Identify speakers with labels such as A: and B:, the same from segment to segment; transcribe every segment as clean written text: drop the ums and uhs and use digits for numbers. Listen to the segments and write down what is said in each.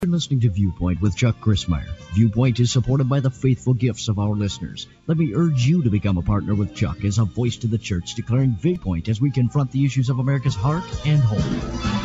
A: You're listening to Viewpoint with Chuck Crismier. Viewpoint is supported by the faithful gifts of our listeners. Let me urge you to become a partner with Chuck as a voice to the church, declaring Viewpoint as we confront the issues of America's heart and home.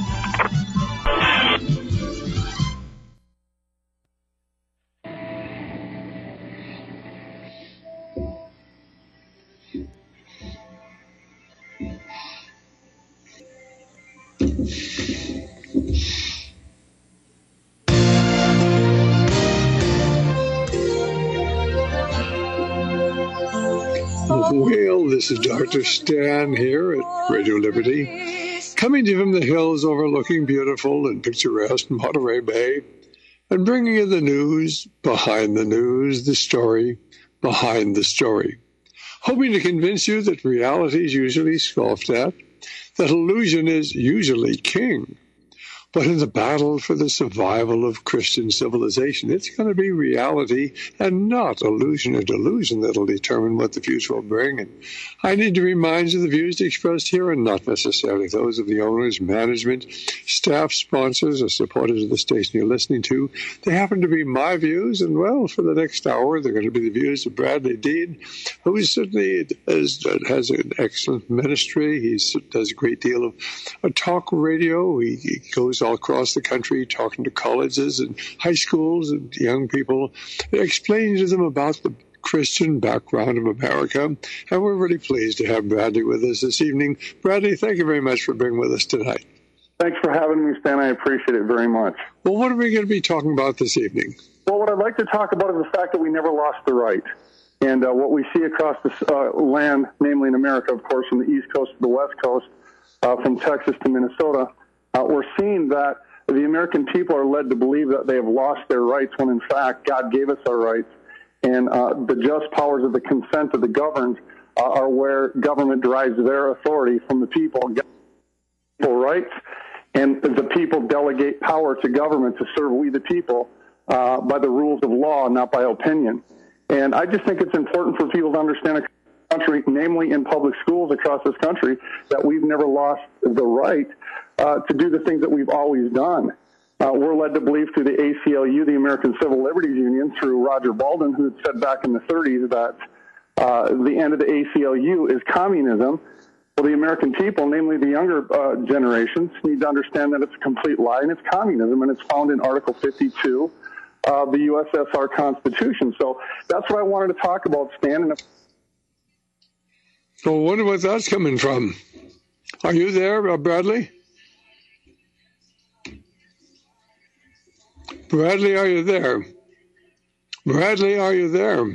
B: Well, this is Dr. Stan here at Radio Liberty, coming to you from the hills overlooking beautiful and picturesque Monterey Bay, and bringing you the news behind the news, the story behind the story, hoping to convince you that reality is usually scoffed at, that illusion is usually king. But in the battle for the survival of Christian civilization, it's going to be reality and not illusion or delusion that will determine what the future will bring. And I need to remind you the views expressed here are not necessarily those of the owners, management, staff, sponsors, or supporters of the station you're listening to. They happen to be my views, and, well, for the next hour, they're going to be the views of Bradley Dean, who certainly has an excellent ministry. He does a great deal of talk radio. He goes all across the country talking to colleges and high schools and young people, explaining to them about the Christian background of America. And we're really pleased to have Bradley with us this evening. Bradley, thank you very much for being with us tonight.
C: Thanks for having me, Stan. I appreciate it very much.
B: Well, what are we going to be talking about this evening?
C: Well, what I'd like to talk about is the fact that we never lost the right. And what we see across the land, namely in America, of course, from the East Coast to the West Coast, from Texas to Minnesota, we're seeing that the American people are led to believe that they have lost their rights when, in fact, God gave us our rights. And the just powers of the consent of the governed are where government derives their authority from the people. Rights, and the people delegate power to government to serve we the people by the rules of law, not by opinion. And I just think it's important for people to understand a country, namely in public schools across this country, that we've never lost the right to do the things that we've always done. We're led to believe through the ACLU, the American Civil Liberties Union, through Roger Baldwin, who had said back in the 30s that the end of the ACLU is communism. Well, the American people, namely the younger generations, need to understand that it's a complete lie and it's communism, and it's found in Article 52 of the USSR Constitution. So that's what I wanted to talk about, Stan.
B: So I wonder where that's coming from. Are you there, Bradley? Bradley, are you there? Bradley, are you there?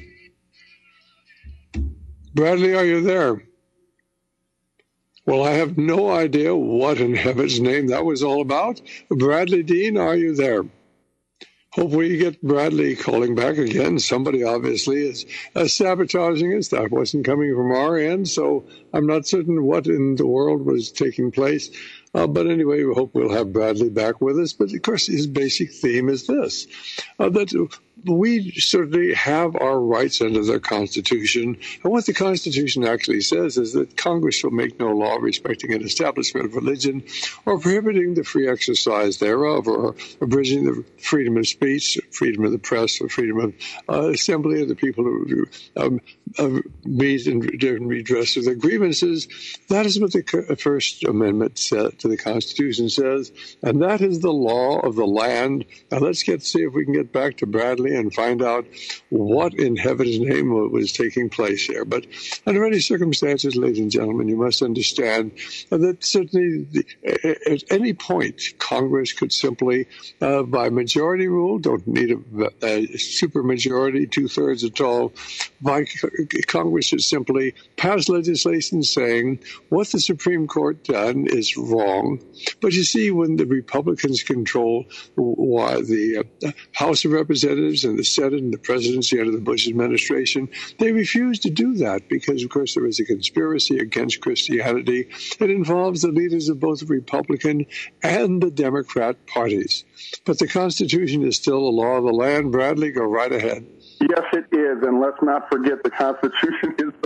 B: Bradley, are you there? Well, I have no idea what in heaven's name that was all about. Bradley Dean, are you there? Hopefully you get Bradley calling back again. Somebody obviously is sabotaging us. That wasn't coming from our end, so I'm not certain what in the world was taking place. But anyway, we hope we'll have Bradley back with us. But, of course, his basic theme is this, that we certainly have our rights under the Constitution. And what the Constitution actually says is that Congress shall make no law respecting an establishment of religion or prohibiting the free exercise thereof or abridging the freedom of speech, freedom of the press, or freedom of assembly of the people who meet and redress of their grievances. That is what the First Amendment said to the Constitution says, and that is the law of the land. Now let's see if we can get back to Bradley and find out what in heaven's name was taking place here. But under any circumstances, ladies and gentlemen, you must understand that certainly at any point Congress could simply, by majority rule, don't need a super majority, 2/3 at all, by Congress should simply pass legislation saying what the Supreme Court done is wrong. But you see, when the Republicans control the House of Representatives and the Senate and the presidency under the Bush administration, they refuse to do that because, of course, there is a conspiracy against Christianity. It involves the leaders of both the Republican and the Democrat parties. But the Constitution is still the law of the land. Bradley, go right ahead.
C: Yes, it is, and let's not forget the Constitution is the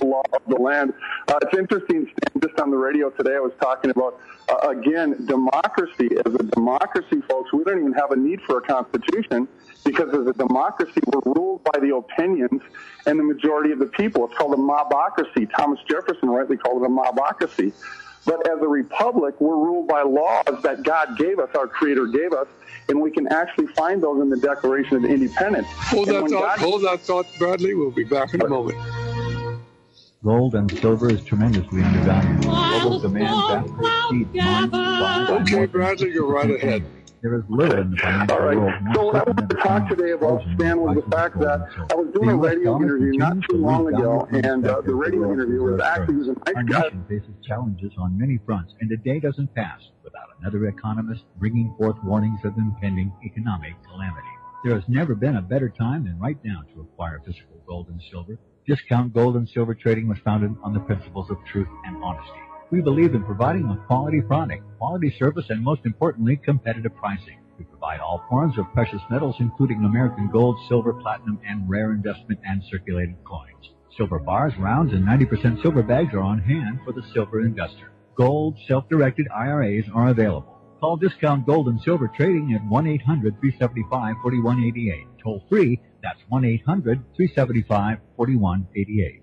C: law of the land. It's interesting, Stan, just on the radio today, I was talking about, again, democracy. As a democracy, folks, we don't even have a need for a constitution, because as a democracy, we're ruled by the opinions and the majority of the people. It's called a mobocracy. Thomas Jefferson rightly called it a mobocracy. But as a republic, we're ruled by laws that God gave us, our Creator gave us, and we can actually find those in the Declaration of Independence.
B: Hold that thought, Bradley. We'll be back in a moment.
D: Gold and silver is tremendously undervalued. Global demand vastly exceeds supply.
B: Okay, Bradley, go right ahead.
D: There is little in the financial world.
C: So what I wanted to talk today about, Stan, was the fact that I was doing a radio interview not too long ago, and the radio interview was actually a nice
D: Our
C: guy.
D: nation faces challenges on many fronts, and a day doesn't pass without another economist bringing forth warnings of impending economic calamity. There has never been a better time than right now to acquire physical gold and silver. Discount Gold and Silver Trading was founded on the principles of truth and honesty. We believe in providing a quality product, quality service, and most importantly, competitive pricing. We provide all forms of precious metals, including American gold, silver, platinum, and rare investment and circulated coins. Silver bars, rounds, and 90% silver bags are on hand for the silver investor. Gold, self-directed IRAs are available. Call Discount Gold and Silver Trading at 1-800-375-4188. Toll free, that's 1-800-375-4188.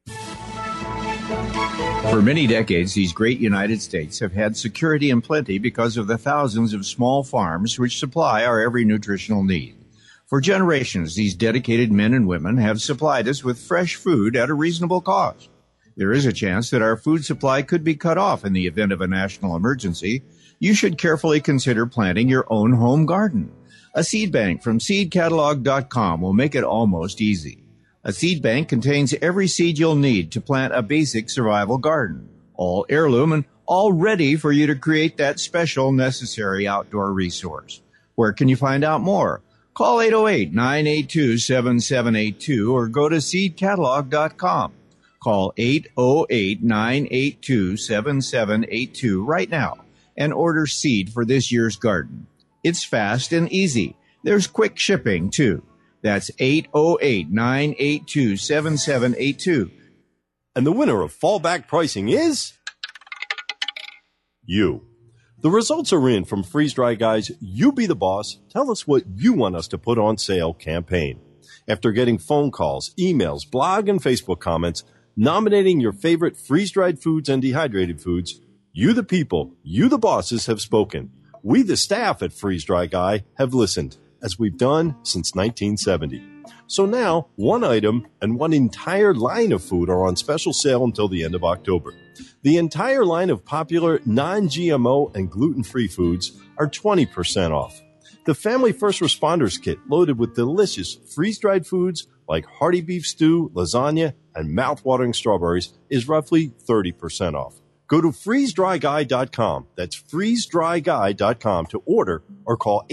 E: For many decades, these great United States have had security and plenty because of the thousands of small farms which supply our every nutritional need. For generations, these dedicated men and women have supplied us with fresh food at a reasonable cost. There is a chance that our food supply could be cut off in the event of a national emergency. You should carefully consider planting your own home garden. A seed bank from seedcatalog.com will make it almost easy. A seed bank contains every seed you'll need to plant a basic survival garden, all heirloom and all ready for you to create that special necessary outdoor resource. Where can you find out more? Call 808-982-7782 or go to seedcatalog.com. Call 808-982-7782 right now and order seed for this year's garden. It's fast and easy. There's quick shipping, too. That's 808-982-7782.
F: And the winner of fallback pricing is you. The results are in from Freeze Dry Guy's You Be the Boss, Tell Us What You Want Us to Put on Sale campaign. After getting phone calls, emails, blog, and Facebook comments nominating your favorite freeze-dried foods and dehydrated foods, you the people, you the bosses have spoken. We the staff at Freeze Dry Guy have listened, as we've done since 1970. So now, one item and one entire line of food are on special sale until the end of October. The entire line of popular non-GMO and gluten-free foods are 20% off. The Family First Responders Kit, loaded with delicious freeze-dried foods like hearty beef stew, lasagna, and mouth-watering strawberries, is roughly 30% off. Go to freezedryguy.com. That's freezedryguy.com to order or call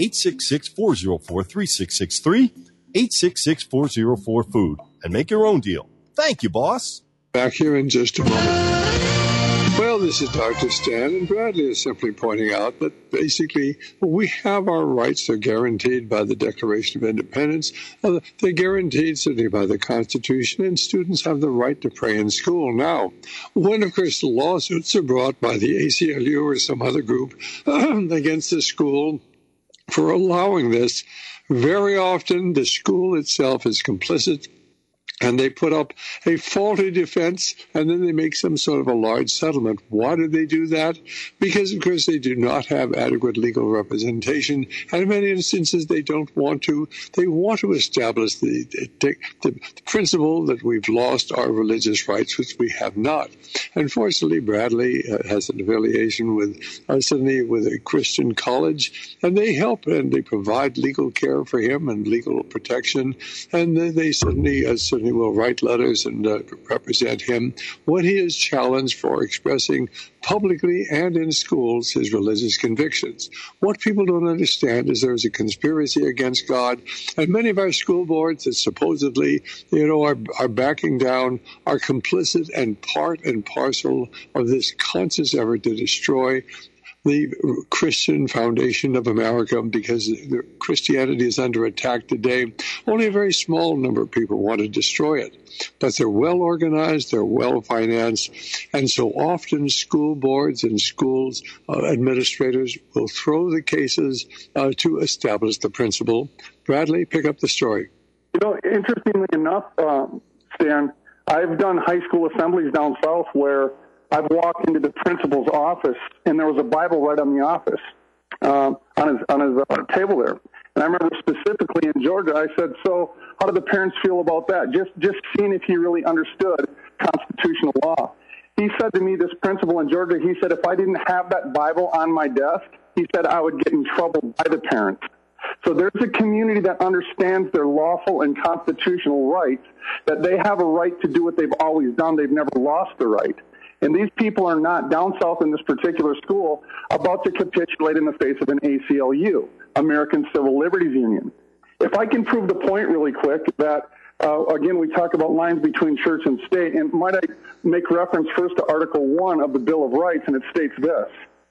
F: 866-404-3663, 866-404-FOOD, and make your own deal. Thank you, boss.
B: Back here in just a moment. Well, this is Dr. Stan, and Bradley is simply pointing out that basically we have our rights. They're guaranteed by the Declaration of Independence. They're guaranteed certainly by the Constitution, and students have the right to pray in school. Now, when, of course, lawsuits are brought by the ACLU or some other group against the school for allowing this, very often the school itself is complicit, and they put up a faulty defense, and then they make some sort of a large settlement. Why do they do that? Because, of course, they do not have adequate legal representation, and in many instances they don't want to. They want to establish the principle that we've lost our religious rights, which we have not. Unfortunately, Bradley has an affiliation with certainly with a Christian college, and they help and they provide legal care for him and legal protection, and they certainly will write letters and represent him when he is challenged for expressing publicly and in schools his religious convictions. What people don't understand is there's a conspiracy against God, and many of our school boards that supposedly, are backing down are complicit and part and parcel of this conscious effort to destroy the Christian foundation of America, because Christianity is under attack today. Only a very small number of people want to destroy it. But they're well organized, they're well financed, and so often school boards and schools administrators will throw the cases to establish the principle. Bradley, pick up the story.
C: You know, interestingly enough, Stan, I've done high school assemblies down south where I've walked into the principal's office and there was a Bible right on the office, on his table there. And I remember specifically in Georgia, I said, so how do the parents feel about that? Just seeing if he really understood constitutional law. He said to me, this principal in Georgia, he said, if I didn't have that Bible on my desk, he said I would get in trouble by the parents. So there's a community that understands their lawful and constitutional rights, that they have a right to do what they've always done. They've never lost the right. And these people are not, down south in this particular school, about to capitulate in the face of an ACLU, American Civil Liberties Union. If I can prove the point really quick that, again, we talk about lines between church and state, and might I make reference first to Article 1 of the Bill of Rights, and it states this: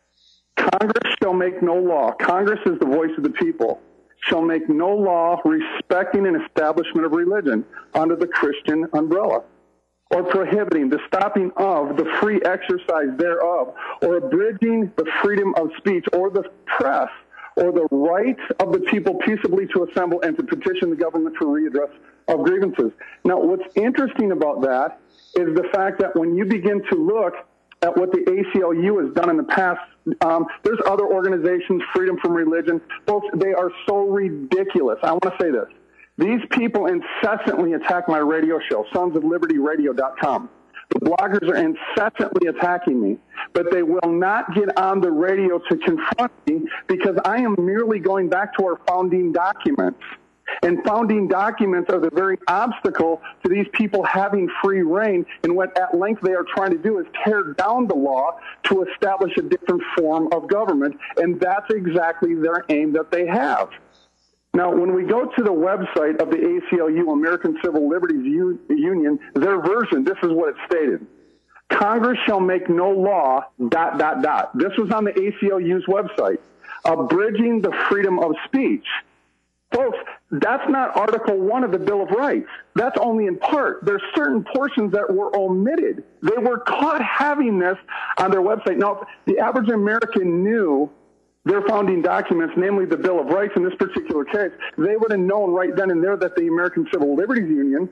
C: Congress shall make no law. Congress is the voice of the people. Shall make no law respecting an establishment of religion under the Christian umbrella, or prohibiting the stopping of the free exercise thereof, or abridging the freedom of speech or the press, or the right of the people peaceably to assemble and to petition the government for redress of grievances. Now, what's interesting about that is the fact that when you begin to look at what the ACLU has done in the past, there's other organizations, Freedom from Religion. Folks, they are so ridiculous. I want to say this. These people incessantly attack my radio show, sonsoflibertyradio.com. The bloggers are incessantly attacking me, but they will not get on the radio to confront me because I am merely going back to our founding documents. And founding documents are the very obstacle to these people having free reign. And what at length they are trying to do is tear down the law to establish a different form of government. And that's exactly their aim that they have. Now, when we go to the website of the ACLU, American Civil Liberties Union, their version, this is what it stated. Congress shall make no law, ... This was on the ACLU's website. Abridging the freedom of speech. Folks, that's not Article 1 of the Bill of Rights. That's only in part. There's certain portions that were omitted. They were caught having this on their website. Now, the average American knew their founding documents, namely the Bill of Rights in this particular case, they would have known right then and there that the American Civil Liberties Union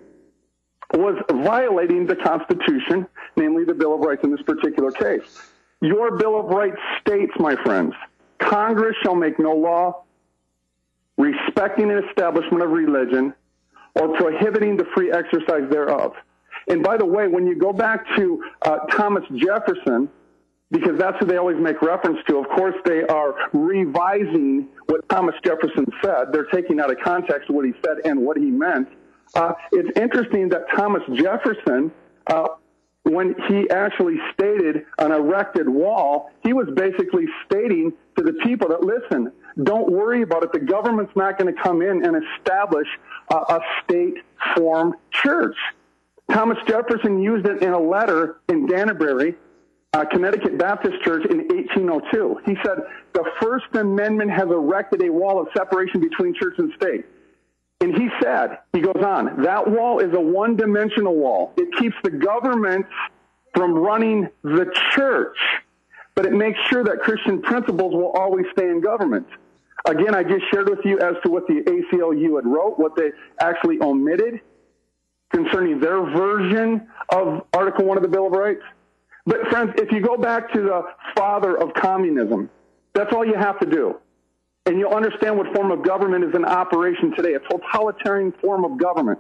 C: was violating the Constitution, namely the Bill of Rights in this particular case. Your Bill of Rights states, my friends, Congress shall make no law respecting an establishment of religion or prohibiting the free exercise thereof. And by the way, when you go back to Thomas Jefferson, because that's who they always make reference to, of course they are revising what Thomas Jefferson said. They're taking out of context what he said and what he meant. It's interesting that Thomas Jefferson, when he actually stated an erected wall, he was basically stating to the people that, listen, don't worry about it. The government's not going to come in and establish a state-formed church. Thomas Jefferson used it in a letter in Danbury, Connecticut Baptist Church in 1802. He said, the First Amendment has erected a wall of separation between church and state. And he said, he goes on, that wall is a one-dimensional wall. It keeps the government from running the church, but it makes sure that Christian principles will always stay in government. Again, I just shared with you as to what the ACLU had wrote, what they actually omitted concerning their version of Article 1 of the Bill of Rights. But friends, if you go back to the father of communism, that's all you have to do. And you'll understand what form of government is in operation today, a totalitarian form of government.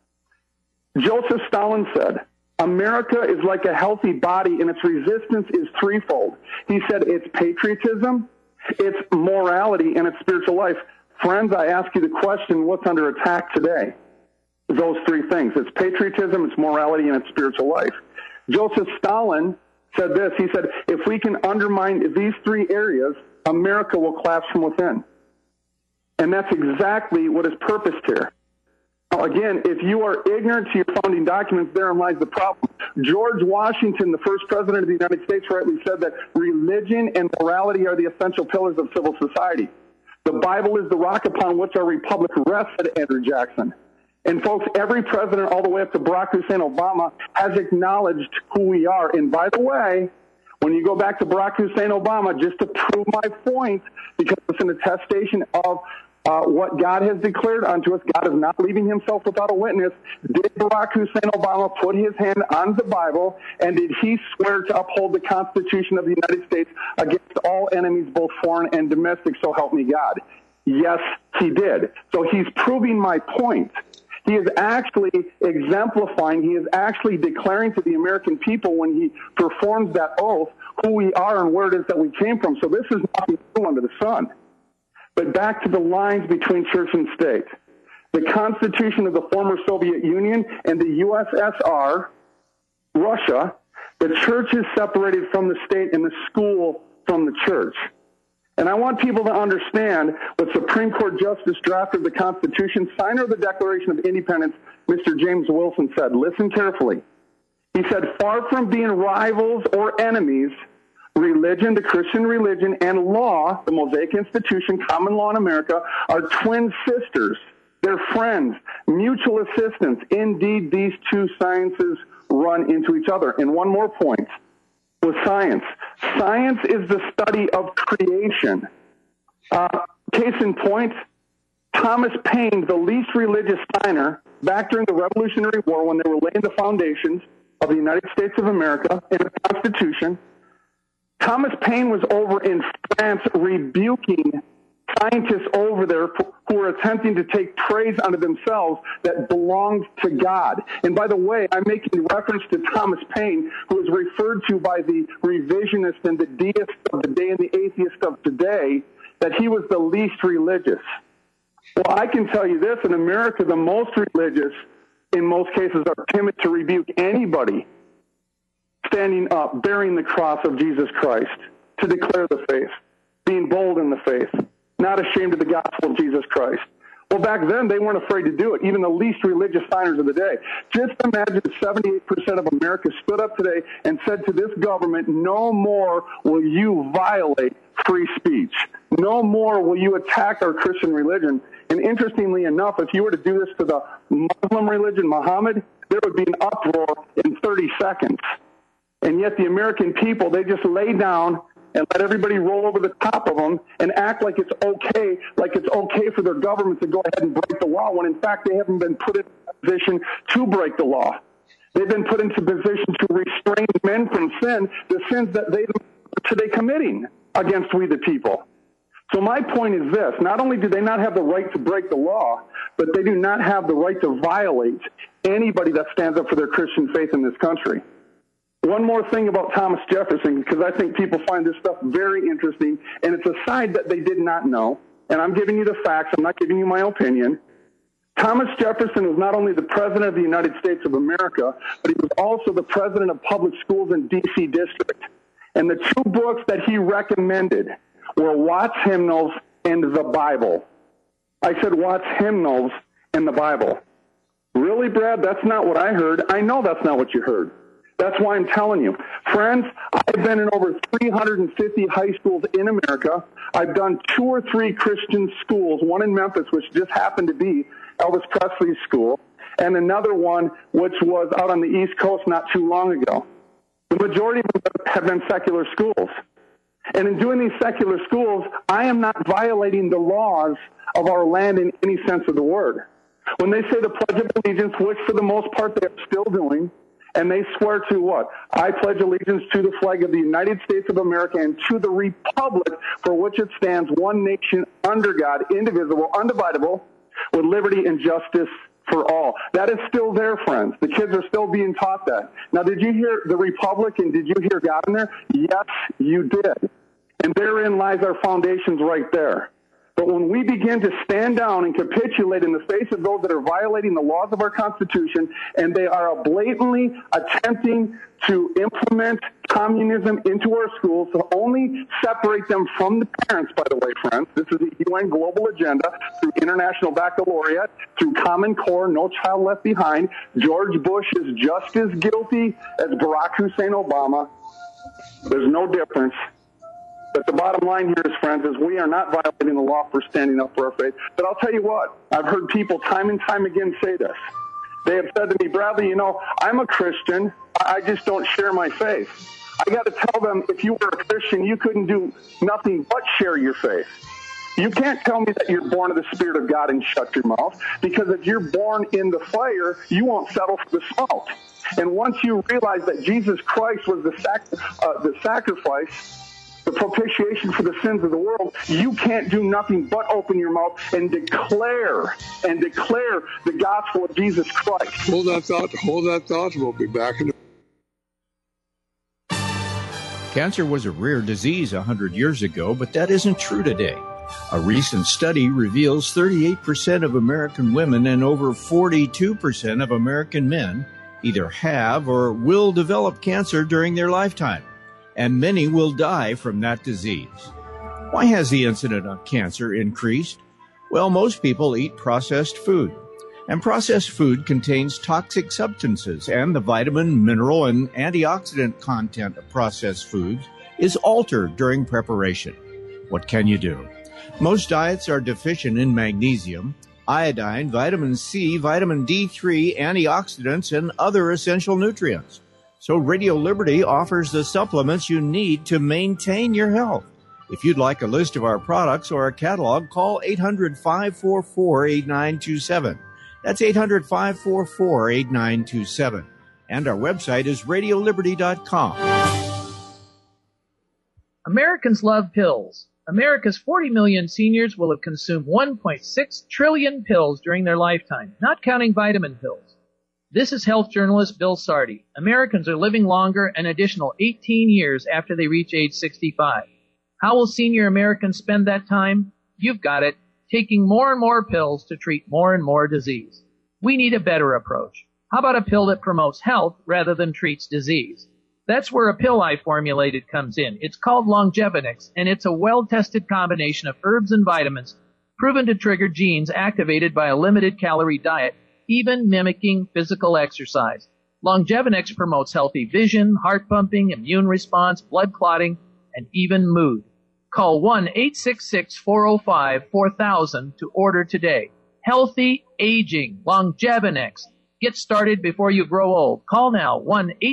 C: Joseph Stalin said, America is like a healthy body and its resistance is threefold. He said it's patriotism, it's morality, and it's spiritual life. Friends, I ask you the question, what's under attack today? Those three things. It's patriotism, it's morality, and it's spiritual life. Joseph Stalin said this. He said, if we can undermine these three areas, America will collapse from within. And that's exactly what is purposed here. Now, Now, again, if you are ignorant to your founding documents, therein lies the problem. George Washington, the first president of the United States, rightly said that religion and morality are the essential pillars of civil society. The Bible is the rock upon which our republic rests, said Andrew Jackson. And folks, every president all the way up to Barack Hussein Obama has acknowledged who we are. And by the way, when you go back to Barack Hussein Obama, just to prove my point, because it's an attestation of what God has declared unto us, God is not leaving himself without a witness. Did Barack Hussein Obama put his hand on the Bible, and did he swear to uphold the Constitution of the United States against all enemies, both foreign and domestic, so help me God? Yes, he did. So he's proving my point. He is actually exemplifying, he is actually declaring to the American people when he performs that oath who we are and where it is that we came from. So this is nothing new under the sun. But back to the lines between church and state. The Constitution of the former Soviet Union and the USSR, Russia, the church is separated from the state and the school from the church. And I want people to understand what Supreme Court Justice, drafter of the Constitution, signer of the Declaration of Independence, Mr. James Wilson said. Listen carefully. He said, far from being rivals or enemies, religion, the Christian religion, and law, the Mosaic Institution, common law in America, are twin sisters. They're friends, mutual assistance. Indeed, these two sciences run into each other. And one more point. With science. Science is the study of creation. Case in point, Thomas Paine, the least religious signer, back during the Revolutionary War when they were laying the foundations of the United States of America and the Constitution, Thomas Paine was over in France rebuking scientists over there who were attempting to take praise unto themselves that belonged to God. And by the way, I'm making reference to Thomas Paine, who is referred to by the revisionist and the deist of the day and the atheist of today, that he was the least religious. Well, I can tell you this, in America, the most religious, in most cases, are timid to rebuke anybody standing up, bearing the cross of Jesus Christ, to declare the faith, being bold in the faith, not ashamed of the gospel of Jesus Christ. Well, back then, they weren't afraid to do it, even the least religious signers of the day. Just imagine 78% of America stood up today and said to this government, no more will you violate free speech. No more will you attack our Christian religion. And interestingly enough, if you were to do this to the Muslim religion, Muhammad, there would be an uproar in 30 seconds. And yet the American people, they just lay down and let everybody roll over the top of them and act like it's okay for their government to go ahead and break the law, when in fact they haven't been put in a position to break the law. They've been put into position to restrain men from sin, the sins that they are today committing against we the people. So my point is this: not only do they not have the right to break the law, but they do not have the right to violate anybody that stands up for their Christian faith in this country. One more thing about Thomas Jefferson, because I think people find this stuff very interesting, and it's a side that they did not know, and I'm giving you the facts, I'm not giving you my opinion. Thomas Jefferson was not only the president of the United States of America, but he was also the president of public schools in D.C. District. And the two books that he recommended were Watts Hymnals and the Bible. I said Watts Hymnals and the Bible. Really, Brad? That's not what I heard. I know that's not what you heard. That's why I'm telling you. Friends, I've been in over 350 high schools in America. I've done 2 or 3 Christian schools, one in Memphis, which just happened to be Elvis Presley's school, and another one which was out on the East Coast not too long ago. The majority of them have been secular schools. And in doing these secular schools, I am not violating the laws of our land in any sense of the word. When they say the Pledge of Allegiance, which for the most part they are still doing, and they swear to what? I pledge allegiance to the flag of the United States of America and to the republic for which it stands, one nation under God, indivisible, undividable, with liberty and justice for all. That is still there, friends. The kids are still being taught that. Now, did you hear the republic and did you hear God in there? Yes, you did. And therein lies our foundations right there. But when we begin to stand down and capitulate in the face of those that are violating the laws of our Constitution, and they are blatantly attempting to implement communism into our schools to only separate them from the parents, by the way, friends. This is the UN global agenda through International Baccalaureate, through Common Core, No Child Left Behind. George Bush is just as guilty as Barack Hussein Obama. There's no difference. But the bottom line here is, friends, is we are not violating the law for standing up for our faith. But I'll tell you what, I've heard people time and time again say this. They have said to me, Bradley, you know, I'm a Christian. I just don't share my faith. I got to tell them, if you were a Christian, you couldn't do nothing but share your faith. You can't tell me that you're born of the Spirit of God and shut your mouth, because if you're born in the fire, you won't settle for the smoke. And once you realize that Jesus Christ was the sacrifice, the propitiation for the sins of the world, you can't do nothing but open your mouth and declare the gospel of Jesus Christ.
B: Hold that thought. We'll be back in
E: Cancer was a rare disease 100 years ago, but that isn't true today. A recent study reveals 38% of American women and over 42% of American men either have or will develop cancer during their lifetime, and many will die from that disease. Why has the incidence of cancer increased? Well, most people eat processed food, and processed food contains toxic substances, and the vitamin, mineral, and antioxidant content of processed foods is altered during preparation. What can you do? Most diets are deficient in magnesium, iodine, vitamin C, vitamin D3, antioxidants, and other essential nutrients. So Radio Liberty offers the supplements you need to maintain your health. If you'd like a list of our products or a catalog, call 800-544-8927. That's 800-544-8927. And our website is radioliberty.com.
G: Americans love pills. America's 40 million seniors will have consumed 1.6 trillion pills during their lifetime, not counting vitamin pills. This is health journalist Bill Sardi. Americans are living longer an additional 18 years after they reach age 65. How will senior Americans spend that time? You've got it, taking more and more pills to treat more and more disease. We need a better approach. How about a pill that promotes health rather than treats disease? That's where a pill I formulated comes in. It's called Longevinix, and it's a well-tested combination of herbs and vitamins proven to trigger genes activated by a limited calorie diet, even mimicking physical exercise. Longevinix promotes healthy vision, heart pumping, immune response, blood clotting, and even mood. Call 1-866-405-4000 to order today. Healthy aging, Longevinix. Get started before you grow old. Call now,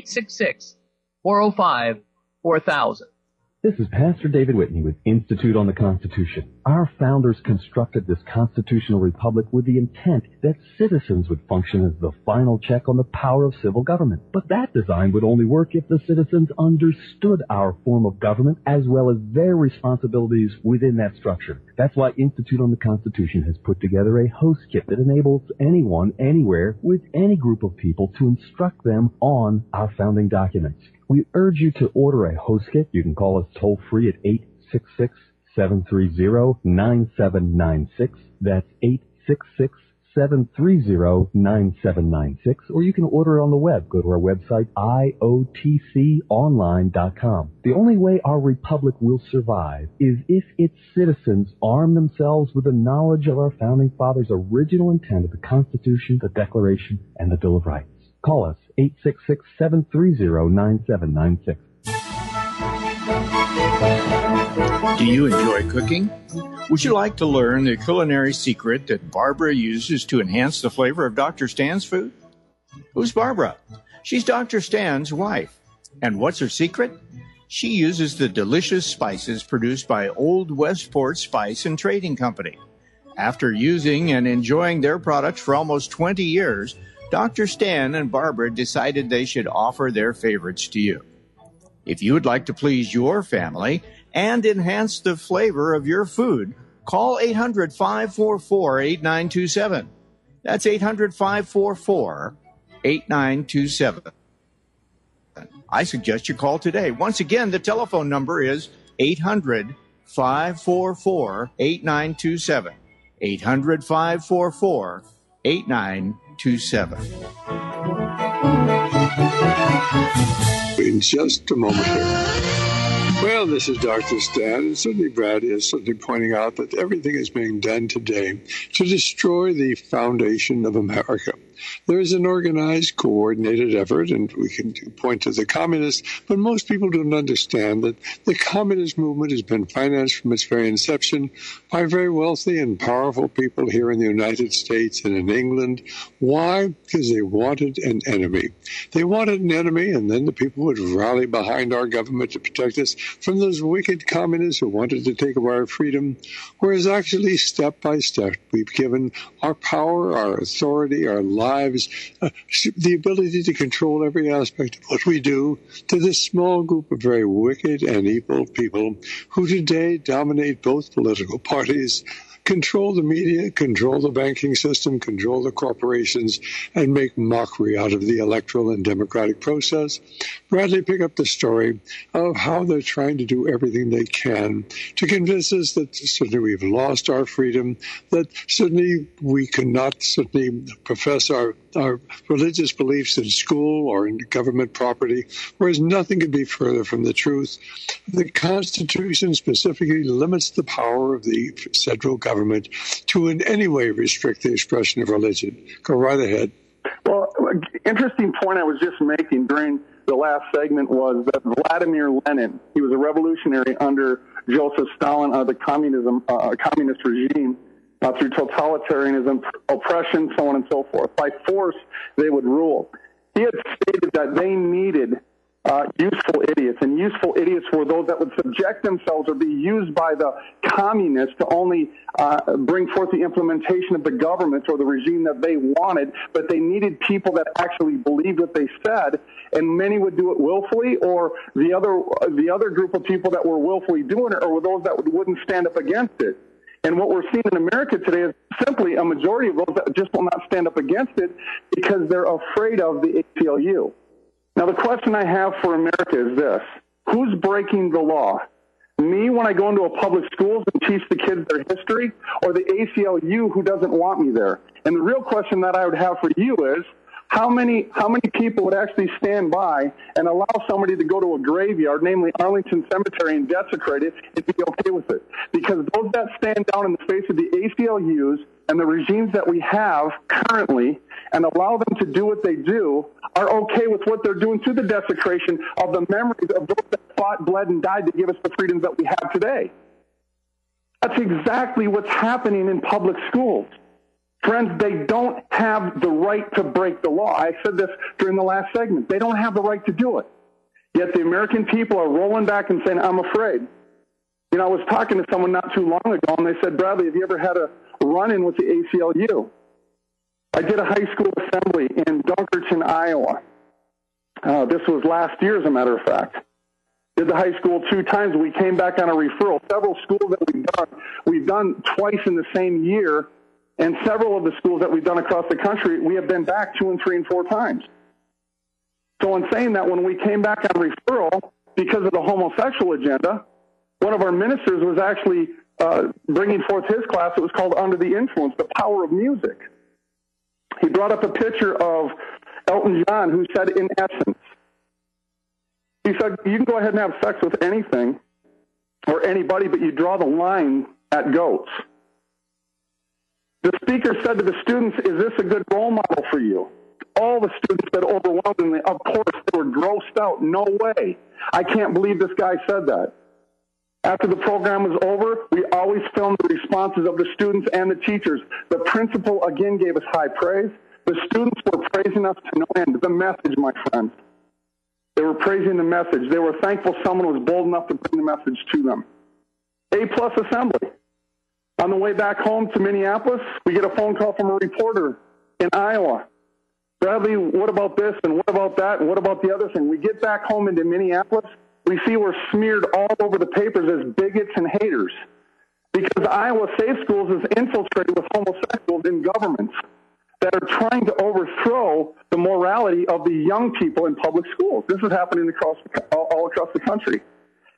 G: 1-866-405-4000.
H: This is Pastor David Whitney with Institute on the Constitution. Our founders constructed this constitutional republic with the intent that citizens would function as the final check on the power of civil government. But that design would only work if the citizens understood our form of government as well as their responsibilities within that structure. That's why Institute on the Constitution has put together a host kit that enables anyone, anywhere, with any group of people to instruct them on our founding documents. We urge you to order a host kit. You can call us toll-free at 866-730-9796. That's 866-730-9796. Or you can order it on the web. Go to our website, iotconline.com. The only way our republic will survive is if its citizens arm themselves with the knowledge of our founding fathers' original intent of the Constitution, the Declaration, and the Bill of Rights. Call us, 866-730-9796.
E: Do you enjoy cooking? Would you like to learn the culinary secret that Barbara uses to enhance the flavor of Dr. Stan's food? Who's Barbara? She's Dr. Stan's wife. And what's her secret? She uses the delicious spices produced by Old Westport Spice and Trading Company. After using and enjoying their products for almost 20 years, Dr. Stan and Barbara decided they should offer their favorites to you. If you would like to please your family and enhance the flavor of your food, call 800-544-8927. That's 800-544-8927. I suggest you call today. Once again, the telephone number is 800-544-8927. 800-544-8927.
B: In just a moment here. Well, this is Dr. Stan, and certainly Brad is certainly pointing out that everything is being done today to destroy the foundation of America. There is an organized, coordinated effort, and we can point to the communists, but most people don't understand that the communist movement has been financed from its very inception by very wealthy and powerful people here in the United States and in England. Why? Because they wanted an enemy. They wanted an enemy, and then the people would rally behind our government to protect us from those wicked communists who wanted to take away our freedom, whereas actually, step by step, we've given our power, our authority, our lives, the ability to control every aspect of what we do to this small group of very wicked and evil people who today dominate both political parties, control the media, control the banking system, control the corporations, and make mockery out of the electoral and democratic process. Bradley, pick up the story of how they're trying to do everything they can to convince us that certainly we've lost our freedom, that certainly we cannot certainly profess our religious beliefs in school or in government property, whereas nothing could be further from the truth. The Constitution specifically limits the power of the federal government to in any way restrict the expression of religion. Go right ahead.
C: Well, interesting point I was just making during the last segment was that Vladimir Lenin, he was a revolutionary under Joseph Stalin, the communist regime, through totalitarianism, oppression, so on and so forth. By force, they would rule. He had stated that they needed useful idiots, and useful idiots were those that would subject themselves or be used by the communists to only bring forth the implementation of the government or the regime that they wanted, but they needed people that actually believed what they said, and many would do it willfully, or the other group of people that were willfully doing it or were those that wouldn't stand up against it. And what we're seeing in America today is simply a majority of those that just will not stand up against it because they're afraid of the ACLU. Now, the question I have for America is this. Who's breaking the law? Me when I go into a public schools and teach the kids their history, or the ACLU who doesn't want me there? And the real question that I would have for you is, how many people would actually stand by and allow somebody to go to a graveyard, namely Arlington Cemetery, and desecrate it and be okay with it? Because those that stand down in the face of the ACLUs and the regimes that we have currently and allow them to do what they do are okay with what they're doing to the desecration of the memories of those that fought, bled, and died to give us the freedoms that we have today. That's exactly what's happening in public schools. Friends, they don't have the right to break the law. I said this during the last segment. They don't have the right to do it. Yet the American people are rolling back and saying, I'm afraid. You know, I was talking to someone not too long ago, and they said, Bradley, have you ever had a run-in with the ACLU? I did a high school assembly in Dunkerton, Iowa. This was last year, as a matter of fact. Did the high school 2 times. We came back on a referral. Several schools that we've done twice in the same year. And several of the schools that we've done across the country, we have been back 2 and 3 and 4 times. So in saying that, when we came back on referral, because of the homosexual agenda, one of our ministers was actually bringing forth his class. It was called Under the Influence, The Power of Music. He brought up a picture of Elton John, who said, in essence, he said, you can go ahead and have sex with anything or anybody, but you draw the line at goats. The speaker said to the students, is this a good role model for you? All the students said overwhelmingly, of course, they were grossed out. No way. I can't believe this guy said that. After the program was over, we always filmed the responses of the students and the teachers. The principal, again, gave us high praise. The students were praising us to no end. The message, my friends. They were praising the message. They were thankful someone was bold enough to bring the message to them. A-plus assembly. On the way back home to Minneapolis, we get a phone call from a reporter in Iowa. Bradley, what about this and what about that and what about the other thing? We get back home into Minneapolis. We see we're smeared all over the papers as bigots and haters because Iowa Safe Schools is infiltrated with homosexuals in governments that are trying to overthrow the morality of the young people in public schools. This is happening all across the country.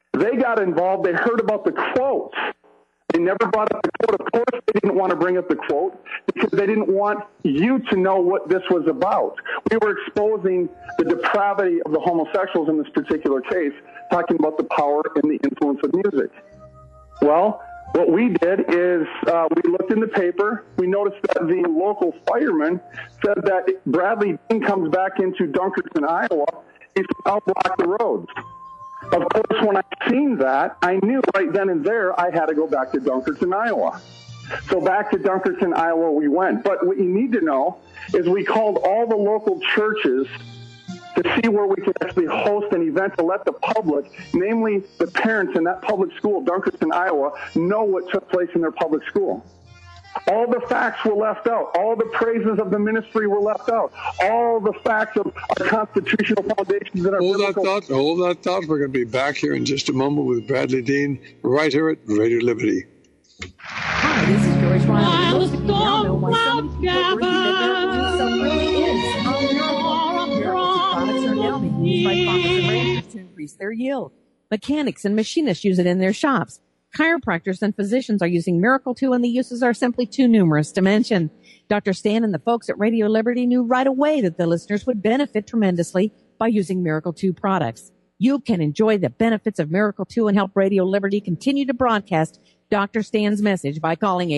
C: They got involved. They heard about the quotes. They never brought up the quote. Of course, they didn't want to bring up the quote because they didn't want you to know what this was about. We were exposing the depravity of the homosexuals in this particular case, talking about the power and the influence of music. Well, what we did is we looked in the paper. We noticed that the local fireman said that Bradley Dean comes back into Dunkerton, Iowa. He's out block the roads. Of course, when I seen that, I knew right then and there I had to go back to Dunkerton, Iowa. So back to Dunkerton, Iowa we went. But what you need to know is we called all the local churches to see where we could actually host an event to let the public, namely the parents in that public school, Dunkerton, Iowa, know what took place in their public school. All the facts were left out. All the praises of the ministry were left out. All the facts of our constitutional foundations and our
B: Hold that thought. We're going to be back here in just a moment with Bradley Dean, right here at Radio Liberty.
I: Hi, this is George Riley. Most of you now know why so many people believe that so really is. Products are now being used by farmers and ranchers to increase their yield. Mechanics and machinists use it in their shops. Chiropractors and physicians are using Miracle 2, and the uses are simply too numerous to mention. Dr. Stan and the folks at Radio Liberty knew right away that the listeners would benefit tremendously by using Miracle 2 products. You can enjoy the benefits of Miracle 2 and help Radio Liberty continue to broadcast Dr. Stan's message by calling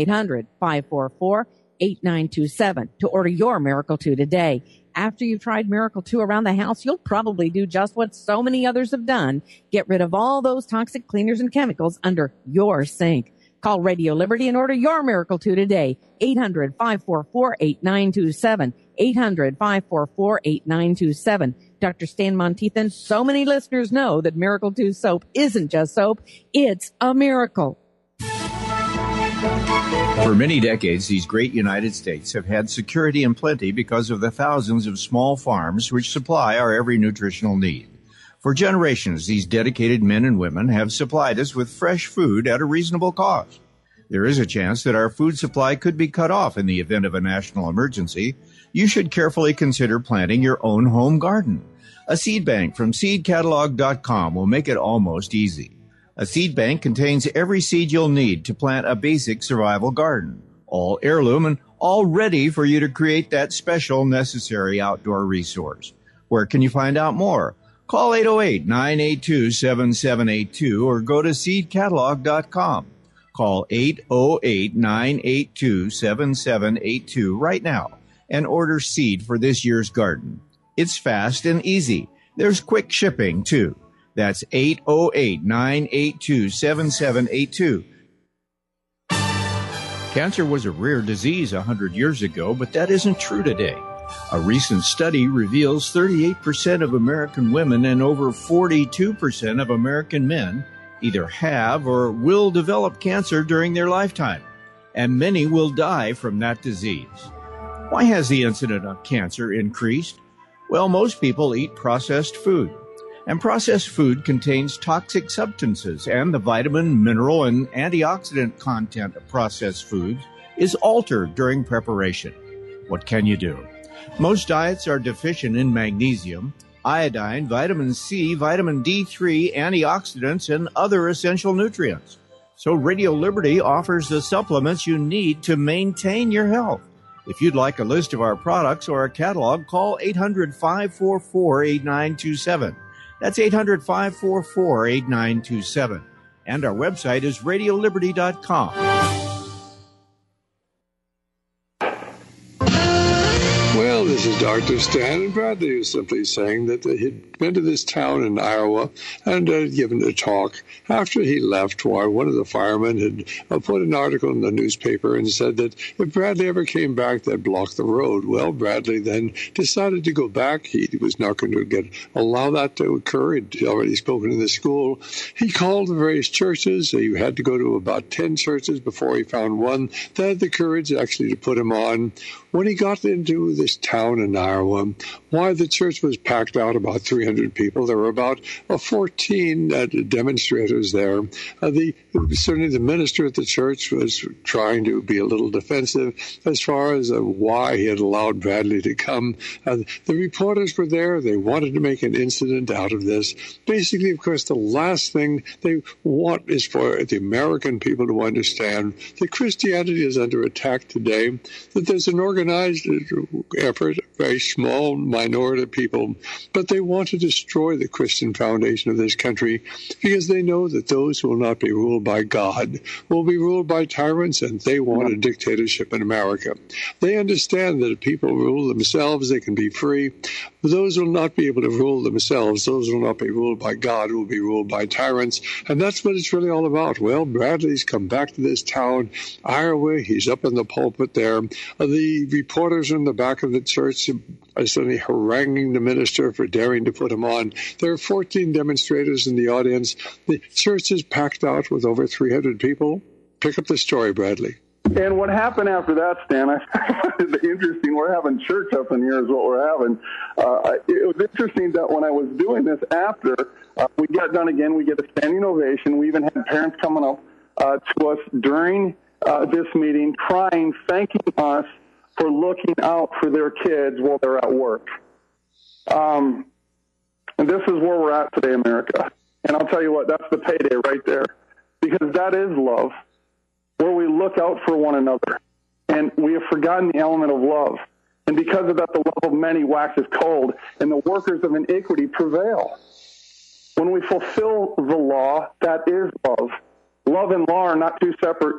I: 800-544-8927 to order your Miracle 2 today. After you've tried Miracle 2 around the house, you'll probably do just what so many others have done. Get rid of all those toxic cleaners and chemicals under your sink. Call Radio Liberty and order your Miracle 2 today. 800-544-8927. 800-544-8927. Dr. Stan Monteith, so many listeners know that Miracle 2 soap isn't just soap. It's a miracle.
E: For many decades, these great United States have had security and plenty because of the thousands of small farms which supply our every nutritional need. For generations, these dedicated men and women have supplied us with fresh food at a reasonable cost. There is a chance that our food supply could be cut off in the event of a national emergency. You should carefully consider planting your own home garden. A seed bank from seedcatalog.com will make it almost easy. A seed bank contains every seed you'll need to plant a basic survival garden, all heirloom and all ready for you to create that special necessary outdoor resource. Where can you find out more? Call 808-982-7782 or go to seedcatalog.com. Call 808-982-7782 right now and order seed for this year's garden. It's fast and easy. There's quick shipping, too. That's 808-982-7782. Cancer was a rare disease 100 years ago, but that isn't true today. A recent study reveals 38% of American women and over 42% of American men either have or will develop cancer during their lifetime, and many will die from that disease. Why has the incidence of cancer increased? Well, most people eat processed food. And processed food contains toxic substances, and the vitamin, mineral, and antioxidant content of processed foods is altered during preparation. What can you do? Most diets are deficient in magnesium, iodine, vitamin C, vitamin D3, antioxidants, and other essential nutrients. So Radio Liberty offers the supplements you need to maintain your health. If you'd like a list of our products or a catalog, call 800-544-8927. That's 800-544-8927. And our website is radioliberty.com.
B: Well, this is Dr. Stan, and Bradley was simply saying that he'd been to this town in Iowa and given a talk. After he left, one of the firemen had put an article in the newspaper and said that if Bradley ever came back, they'd block the road. Well, Bradley then decided to go back. He was not going to allow that to occur. He'd already spoken in the school. He called the various churches. He had to go to about 10 churches before he found one that had the courage actually to put him on. When he got into this town, town in Iowa. Why the church was packed out, about 300 people. There were about 14 demonstrators there. Certainly the minister at the church was trying to be a little defensive as far as why he had allowed Bradley to come. The reporters were there. They wanted to make an incident out of this. Basically, of course, the last thing they want is for the American people to understand that Christianity is under attack today, that there's an organized effort, a very small minority of people, but they want to destroy the Christian foundation of this country because they know that those who will not be ruled by God will be ruled by tyrants, and they want a dictatorship in America. They understand that if people rule themselves, they can be free. But those will not be able to rule themselves. Those will not be ruled by God, will be ruled by tyrants. And that's what it's really all about. Well, Bradley's come back to this town, Iowa. He's up in the pulpit there. The reporters in the back of the church are suddenly haranguing the minister for daring to put him on. There are 14 demonstrators in the audience. The church is packed out with over 300 people. Pick up the story, Bradley.
C: And what happened after that, Stan, I find it interesting. We're having church up in here is what we're having. It was interesting that when I was doing this after, we got done again, we get a standing ovation. We even had parents coming up to us during this meeting, crying, thanking us for looking out for their kids while they're at work. And this is where we're at today, America. And I'll tell you what, that's the payday right there. Because that is love, where we look out for one another. And we have forgotten the element of love. And because of that, the love of many waxes cold, and the workers of iniquity prevail. When we fulfill the law, that is love. Love and law are not two separate,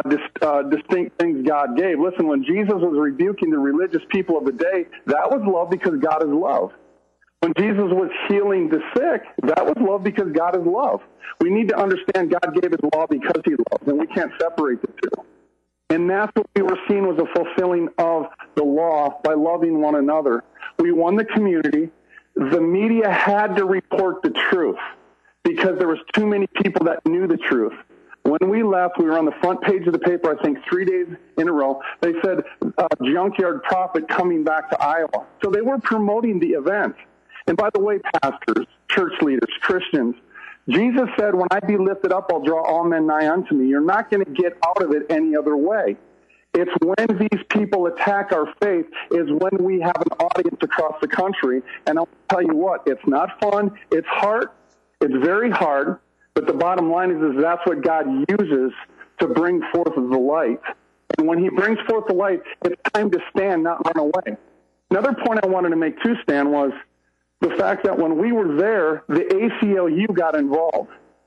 C: distinct things God gave. Listen, when Jesus was rebuking the religious people of the day, that was love because God is love. When Jesus was healing the sick, that was love because God is love. We need to understand God gave his law because he loves, and we can't separate the two. And that's what we were seeing was a fulfilling of the law by loving one another. We won the community. The media had to report the truth because there was too many people that knew the truth. When we left, we were on the front page of the paper, I think 3 days in a row. They said, junkyard prophet coming back to Iowa. So they were promoting the event. And by the way, pastors, church leaders, Christians, Jesus said, when I be lifted up, I'll draw all men nigh unto me. You're not going to get out of it any other way. It's when these people attack our faith is when we have an audience across the country. And I'll tell you what, it's not fun. It's hard. It's very hard. But the bottom line is that's what God uses to bring forth the light. And when he brings forth the light, it's time to stand, not run away. Another point I wanted to make too, Stan, was the fact that when we were there, the ACLU got involved.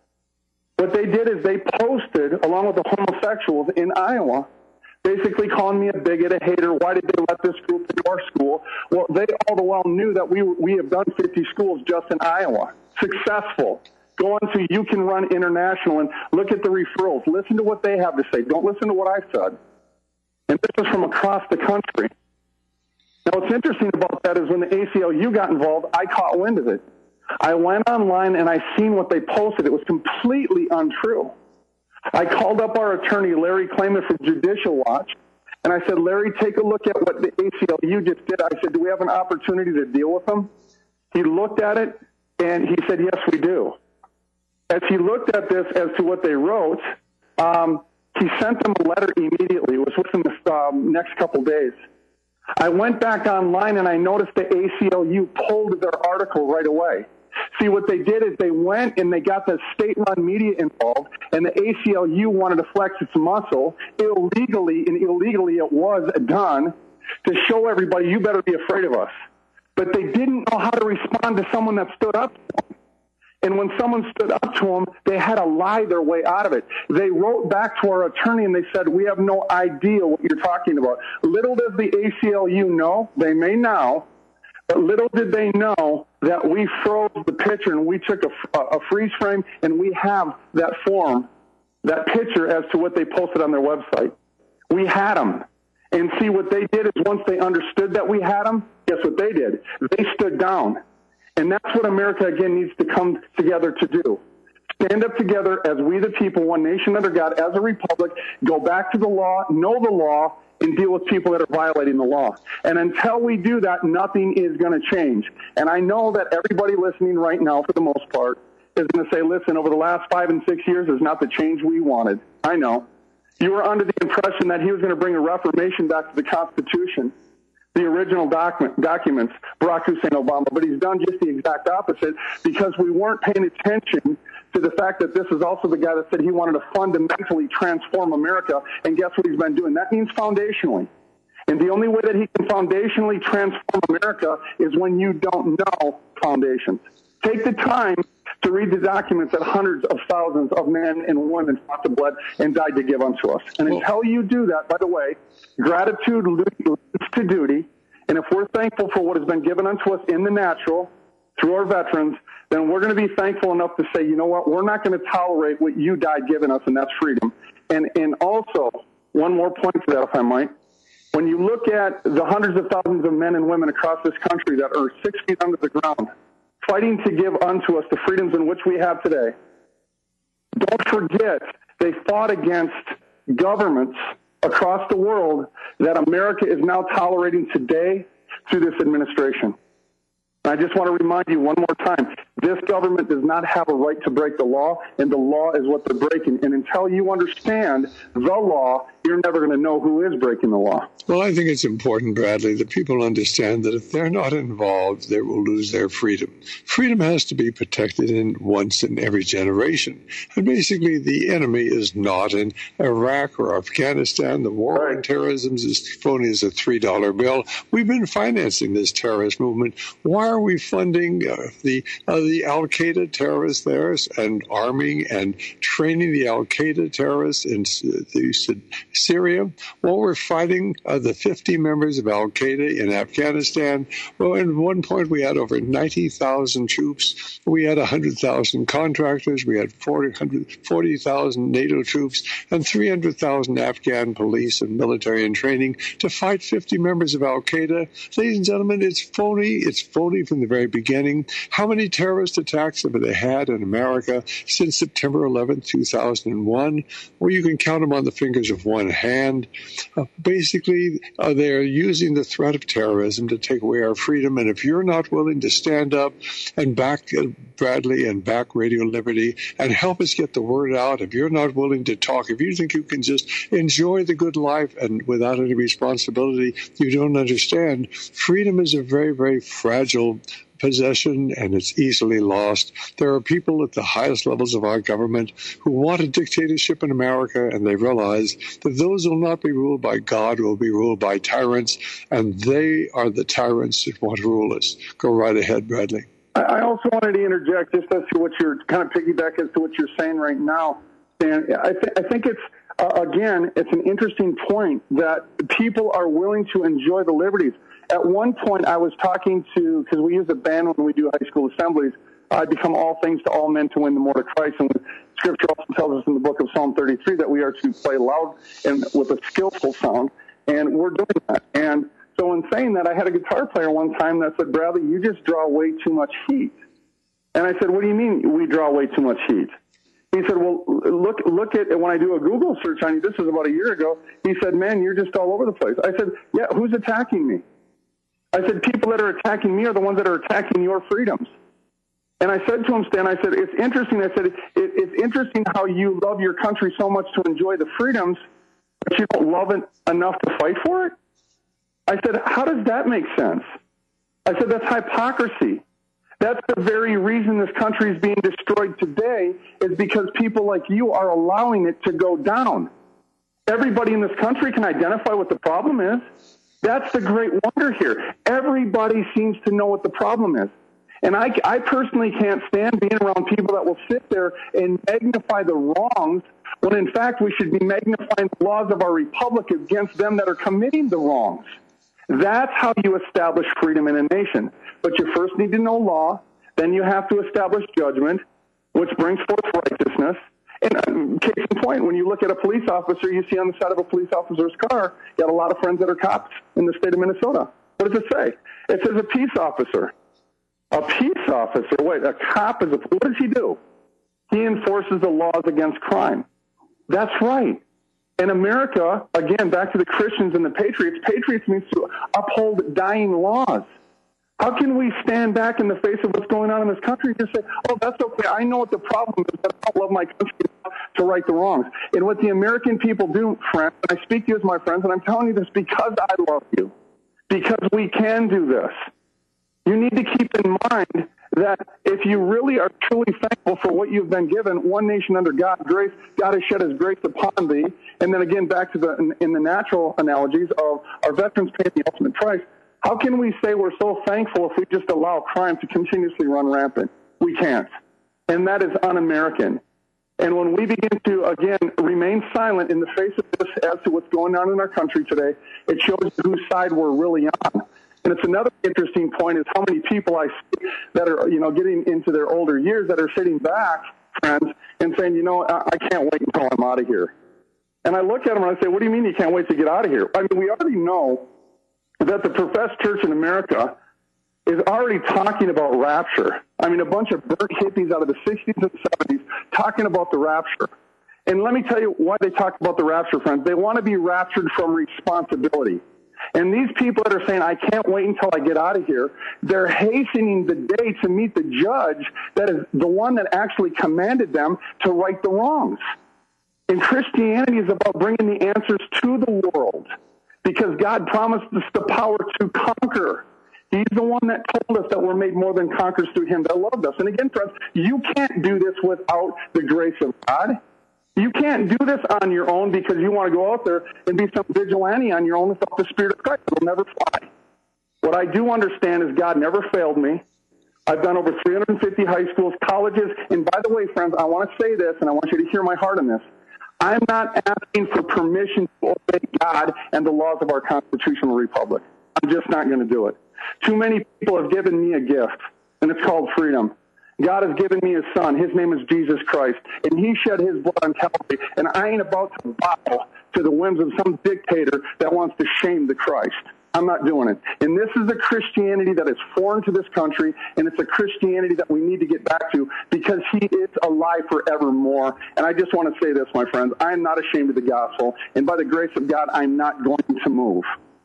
C: What they did is they posted, along with the homosexuals in Iowa, basically calling me a bigot, a hater. Why did they let this group into our school? Well, they all the while knew that we have done 50 schools just in Iowa. Successful. Go on to You Can Run International and look at the referrals. Listen to what they have to say. Don't listen to what I said. And this is from across the country. Now, what's interesting about that is when the ACLU got involved, I caught wind of it. I went online and I seen what they posted. It was completely untrue. I called up our attorney, Larry Klayman from Judicial Watch, and I said, Larry, take a look at what the ACLU just did. I said, do we have an opportunity to deal with them? He looked at it, and he said, yes, we do. As he looked at this as to what they wrote, he sent them a letter immediately. It was within the next couple days. I went back online and I noticed the ACLU pulled their article right away. See, what they did is they went and they got the state-run media involved, and the ACLU wanted to flex its muscle illegally, and illegally it was done, to show everybody, you better be afraid of us. But they didn't know how to respond to someone that stood up to them. And when someone stood up to them, they had to lie their way out of it. They wrote back to our attorney and they said, we have no idea what you're talking about. Little does the ACLU know, they may now, but little did they know that we froze the picture and we took a freeze frame and we have that form, that picture as to what they posted on their website. We had them. And see, what they did is once they understood that we had them, guess what they did? They stood down. And that's what America, again, needs to come together to do. Stand up together as we the people, one nation under God, as a republic, go back to the law, know the law, and deal with people that are violating the law. And until we do that, nothing is going to change. And I know that everybody listening right now, for the most part, is going to say, listen, over the last 5 and 6 years is not the change we wanted. I know. You were under the impression that he was going to bring a reformation back to the Constitution, the original documents, Barack Hussein Obama, but he's done just the exact opposite because we weren't paying attention to the fact that this is also the guy that said he wanted to fundamentally transform America, and guess what he's been doing? That means foundationally. And the only way that he can foundationally transform America is when you don't know foundations. Take the time to read the documents that hundreds of thousands of men and women fought to blood and died to give unto us. And until you do that, by the way, gratitude leads to duty. And if we're thankful for what has been given unto us in the natural through our veterans, then we're going to be thankful enough to say, you know what, we're not going to tolerate what you died giving us, and that's freedom. And also, one more point to that, if I might. When you look at the hundreds of thousands of men and women across this country that are 6 feet under the ground, fighting to give unto us the freedoms in which we have today, don't forget they fought against governments across the world that America is now tolerating today through this administration. I just want to remind you one more time, this government does not have a right to break the law, and the law is what they're breaking. And until you understand the law, you're never going to know who is breaking the law.
B: Well, I think it's important, Bradley, that people understand that if they're not involved, they will lose their freedom. Freedom has to be protected once in every generation. And basically, the enemy is not in Iraq or Afghanistan. The war on terrorism is as phony as a $3 bill. We've been financing this terrorist movement. Why are we funding the Al-Qaeda terrorists there and arming and training the Al-Qaeda terrorists in Syria? Well, we're fighting the 50 members of Al-Qaeda in Afghanistan. Well, at one point we had over 90,000 troops. We had 100,000 contractors. We had 40,000 NATO troops and 300,000 Afghan police and military in training to fight 50 members of Al-Qaeda. Ladies and gentlemen, it's phony. It's phony from the very beginning. How many terrorist attacks have they had in America since September 11, 2001? Well, you can count them on the fingers of one hand. Basically, they're using the threat of terrorism to take away our freedom. And if you're not willing to stand up and back Bradley and back Radio Liberty and help us get the word out, if you're not willing to talk, if you think you can just enjoy the good life and without any responsibility, you don't understand. Freedom is a very, very fragile possession, and it's easily lost. There are people at the highest levels of our government who want a dictatorship in America, and they realize that those will not be ruled by God, will be ruled by tyrants, and they are the tyrants that want to rule us. Go right ahead, Bradley.
C: I also wanted to interject just as to what you're kind of piggyback as to what you're saying right now. And I think it's, again, it's an interesting point that people are willing to enjoy the liberties. At one point, I was talking to, because we use a band when we do high school assemblies, I become all things to all men to win the more to Christ. And Scripture also tells us in the book of Psalm 33 that we are to play loud and with a skillful sound, and we're doing that. And so in saying that, I had a guitar player one time that said, Bradley, you just draw way too much heat. And I said, what do you mean we draw way too much heat? He said, well, look at, when I do a Google search on you, this was about a year ago, he said, man, you're just all over the place. I said, yeah, who's attacking me? I said, people that are attacking me are the ones that are attacking your freedoms. And I said to him, Stan, I said, it's interesting. I said, it's interesting how you love your country so much to enjoy the freedoms, but you don't love it enough to fight for it? I said, how does that make sense? I said, that's hypocrisy. That's the very reason this country is being destroyed today, is because people like you are allowing it to go down. Everybody in this country can identify what the problem is. That's the great wonder here. Everybody seems to know what the problem is. And I personally can't stand being around people that will sit there and magnify the wrongs when, in fact, we should be magnifying the laws of our republic against them that are committing the wrongs. That's how you establish freedom in a nation. But you first need to know law, then you have to establish judgment, which brings forth righteousness. And case in point, when you look at a police officer, you see on the side of a police officer's car, you got a lot of friends that are cops in the state of Minnesota. What does it say? It says a peace officer. A peace officer, wait, a cop is what does he do? He enforces the laws against crime. That's right. And America, again, back to the Christians and the patriots, patriots means to uphold dying laws. How can we stand back in the face of what's going on in this country and just say, oh, that's okay, I know what the problem is, but I don't love my country enough to right the wrongs. And what the American people do, friends, and I speak to you as my friends, and I'm telling you this because I love you, because we can do this. You need to keep in mind that if you really are truly thankful for what you've been given, one nation under God's grace, God has shed his grace upon thee. And then again, back to in the natural analogies of our veterans paying the ultimate price, how can we say we're so thankful if we just allow crime to continuously run rampant? We can't. And that is un-American. And when we begin to, again, remain silent in the face of this as to what's going on in our country today, it shows whose side we're really on. And it's another interesting point is how many people I see that are, getting into their older years that are sitting back, friends, and saying, I can't wait until I'm out of here. And I look at them and I say, what do you mean you can't wait to get out of here? I mean, we already know that the professed church in America is already talking about rapture. I mean, a bunch of burnt hippies out of the 60s and 70s talking about the rapture. And let me tell you why they talk about the rapture, friends. They want to be raptured from responsibility. And these people that are saying, I can't wait until I get out of here, they're hastening the day to meet the judge that is the one that actually commanded them to right the wrongs. And Christianity is about bringing the answers to the world because God promised us the power to conquer. He's the one that told us that we're made more than conquerors through him that loved us. And again, friends, you can't do this without the grace of God. You can't do this on your own because you want to go out there and be some vigilante on your own without the Spirit of Christ. It'll never fly. What I do understand is God never failed me. I've done over 350 high schools, colleges, and by the way, friends, I want to say this, and I want you to hear my heart on this. I'm not asking for permission to obey God and the laws of our constitutional republic. I'm just not going to do it. Too many people have given me a gift, and it's called freedom. God has given me his son. His name is Jesus Christ. And he shed his blood on Calvary. And I ain't about to bow to the whims of some dictator that wants to shame the Christ. I'm not doing it. And this is a Christianity that is foreign to this country, and it's a Christianity that we need to get back to because he is alive forevermore. And I just want to say this, my friends. I am not ashamed of the gospel. And by the grace of God, I'm not going to move.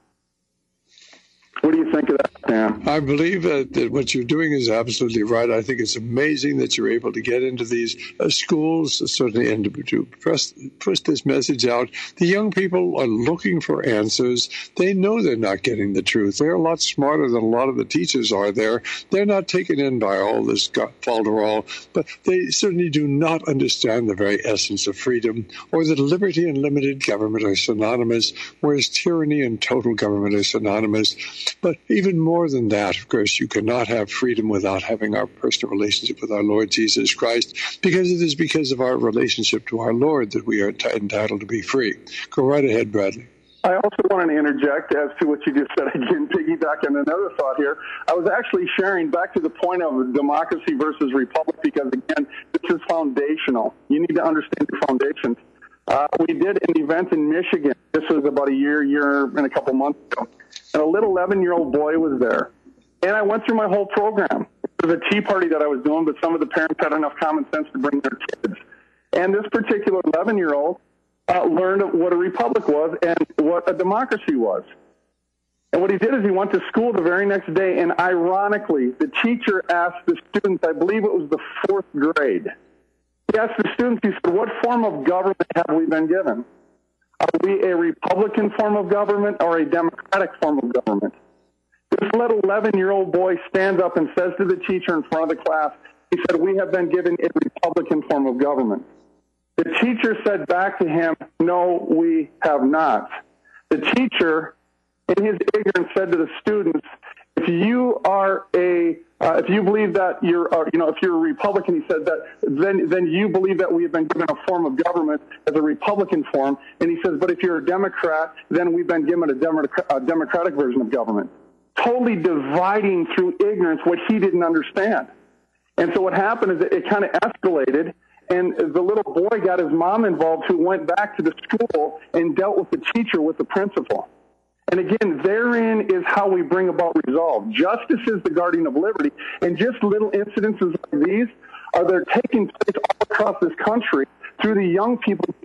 C: What do you think of that, Sam?
B: I believe that what you're doing is absolutely right. I think it's amazing that you're able to get into these schools, certainly, and to push this message out. The young people are looking for answers. They know they're not getting the truth. They're a lot smarter than a lot of the teachers are there. They're not taken in by all this falderall, but they certainly do not understand the very essence of freedom or that liberty and limited government are synonymous, whereas tyranny and total government are synonymous. But even more than that, of course, you cannot have freedom without having our personal relationship with our Lord Jesus Christ, because it is because of our relationship to our Lord that we are entitled to be free. Go right ahead, Bradley.
C: I also want to interject as to what you just said again, piggyback on another thought here. I was actually sharing back to the point of democracy versus republic because, again, this is foundational. You need to understand your foundations. We did an event in Michigan. This was about a year and a couple months ago. And a little 11-year-old boy was there. And I went through my whole program. It was a tea party that I was doing, but some of the parents had enough common sense to bring their kids. And this particular 11-year-old learned what a republic was and what a democracy was. And what he did is he went to school the very next day, and ironically, the teacher asked the students, I believe it was the 4th grade, he asked the students, he said, what form of government have we been given? Are we a Republican form of government or a Democratic form of government? This little 11-year-old boy stands up and says to the teacher in front of the class, he said, we have been given a Republican form of government. The teacher said back to him, no, we have not. The teacher, in his ignorance, said to the students, if you are if you believe that if you're a Republican, he said that, then you believe that we have been given a form of government as a Republican form. And he says, but if you're a Democrat, then we've been given a Democratic version of government. Totally dividing through ignorance what he didn't understand. And so what happened is it kind of escalated, and the little boy got his mom involved, who went back to the school and dealt with the teacher, with the principal. And again, therein is how we bring about resolve. Justice is the guardian of liberty, and just little incidences like these they're taking place all across this country through the young people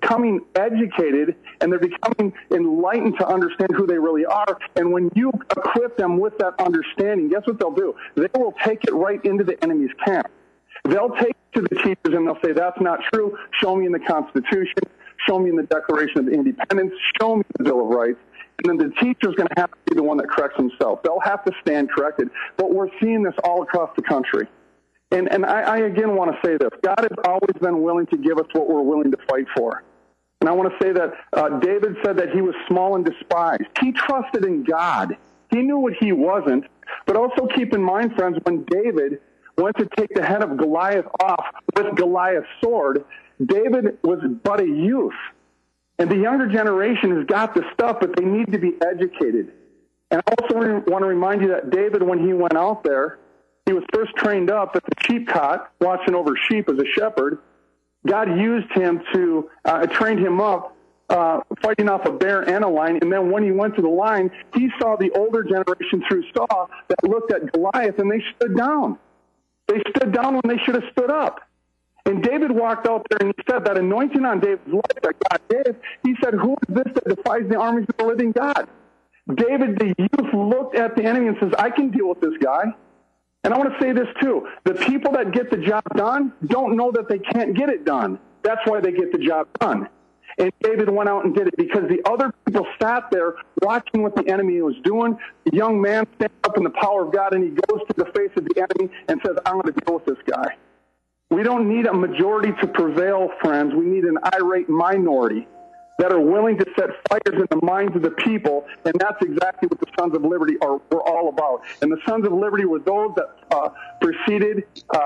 C: becoming educated and they're becoming enlightened to understand who they really are. And when you equip them with that understanding, guess what they'll do? They will take it right into the enemy's camp. They'll take it to the teachers and they'll say, that's not true. Show me in the Constitution. Show me in the Declaration of Independence. Show me the Bill of Rights. And then the teacher's going to have to be the one that corrects himself. They'll have to stand corrected. But we're seeing this all across the country. And I again want to say this. God has always been willing to give us what we're willing to fight for. And I want to say that David said that he was small and despised. He trusted in God. He knew what he wasn't. But also keep in mind, friends, when David went to take the head of Goliath off with Goliath's sword, David was but a youth. And the younger generation has got the stuff, but they need to be educated. And I also want to remind you that David, when he went out there, he was first trained up at the sheep cot, watching over sheep as a shepherd. God used him to, trained him up, fighting off a bear and a lion. And then when he went to the line, he saw the older generation through Saul that looked at Goliath, and they stood down. They stood down when they should have stood up. And David walked out there and he said that anointing on David's life that God gave, he said, who is this that defies the armies of the living God? David, the youth, looked at the enemy and says, I can deal with this guy. And I want to say this too. The people that get the job done don't know that they can't get it done. That's why they get the job done. And David went out and did it because the other people sat there watching what the enemy was doing. The young man stands up in the power of God and he goes to the face of the enemy and says, I'm going to deal with this guy. We don't need a majority to prevail, friends. We need an irate minority that are willing to set fires in the minds of the people, and that's exactly what the Sons of Liberty were all about. And the Sons of Liberty were those that preceded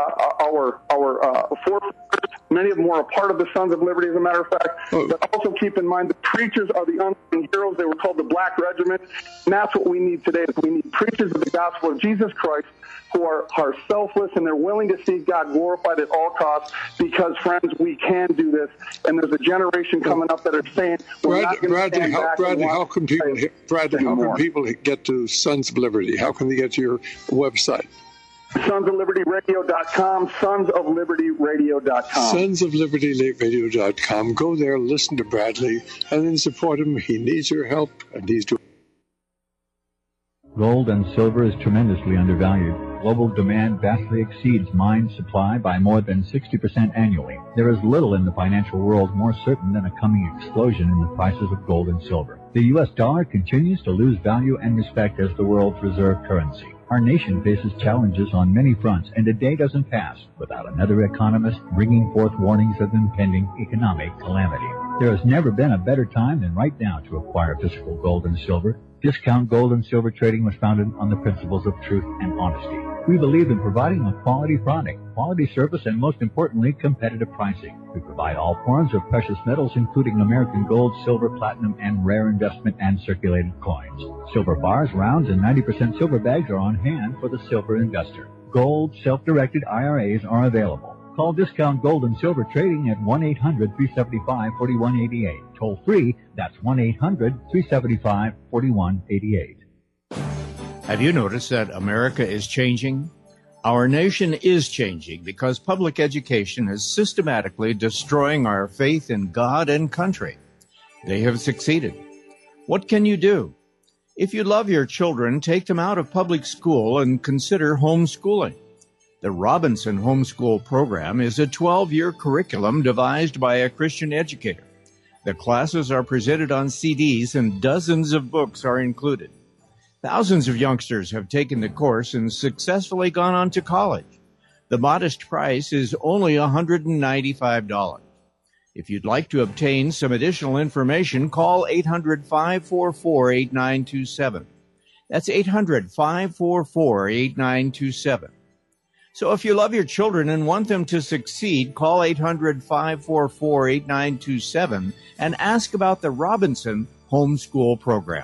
C: our forefathers. Many of them were a part of the Sons of Liberty, as a matter of fact. But also keep in mind, the preachers are the unsung heroes. They were called the Black Regiment, and that's what we need today. Is we need preachers of the gospel of Jesus Christ who are selfless and they're willing to see God glorified at all costs, because, friends, we can do this. And there's a generation coming up that are saying, Bradley,
B: how can people get to Sons of Liberty? How can they get to your website?
C: SonsOfLibertyRadio.com, SonsOfLibertyRadio.com.
B: SonsOfLibertyRadio.com. Go there, listen to Bradley, and then support him. He needs your help, and he's doing.
D: Gold and silver is tremendously undervalued. Global demand vastly exceeds mine supply by more than 60% annually. There is little in the financial world more certain than a coming explosion in the prices of gold and silver. The U.S. dollar continues to lose value and respect as the world's reserve currency. Our nation faces challenges on many fronts, and a day doesn't pass without another economist bringing forth warnings of impending economic calamity. There has never been a better time than right now to acquire physical gold and silver. Discount Gold and Silver Trading was founded on the principles of truth and honesty. We believe in providing a quality product, quality service, and most importantly, competitive pricing. We provide all forms of precious metals, including American gold, silver, platinum, and rare investment and circulated coins. Silver bars, rounds, and 90% silver bags are on hand for the silver investor. Gold, self-directed IRAs are available. Call Discount Gold and Silver Trading at 1-800-375-4188. Toll free, that's 1-800-375-4188.
E: Have you noticed that America is changing? Our nation is changing because public education is systematically destroying our faith in God and country. They have succeeded. What can you do? If you love your children, take them out of public school and consider homeschooling. The Robinson Homeschool Program is a 12-year curriculum devised by a Christian educator. The classes are presented on CDs and dozens of books are included. Thousands of youngsters have taken the course and successfully gone on to college. The modest price is only $195. If you'd like to obtain some additional information, call 800-544-8927. That's 800-544-8927. So if you love your children and want them to succeed, call 800-544-8927 and ask about the Robinson Homeschool Program.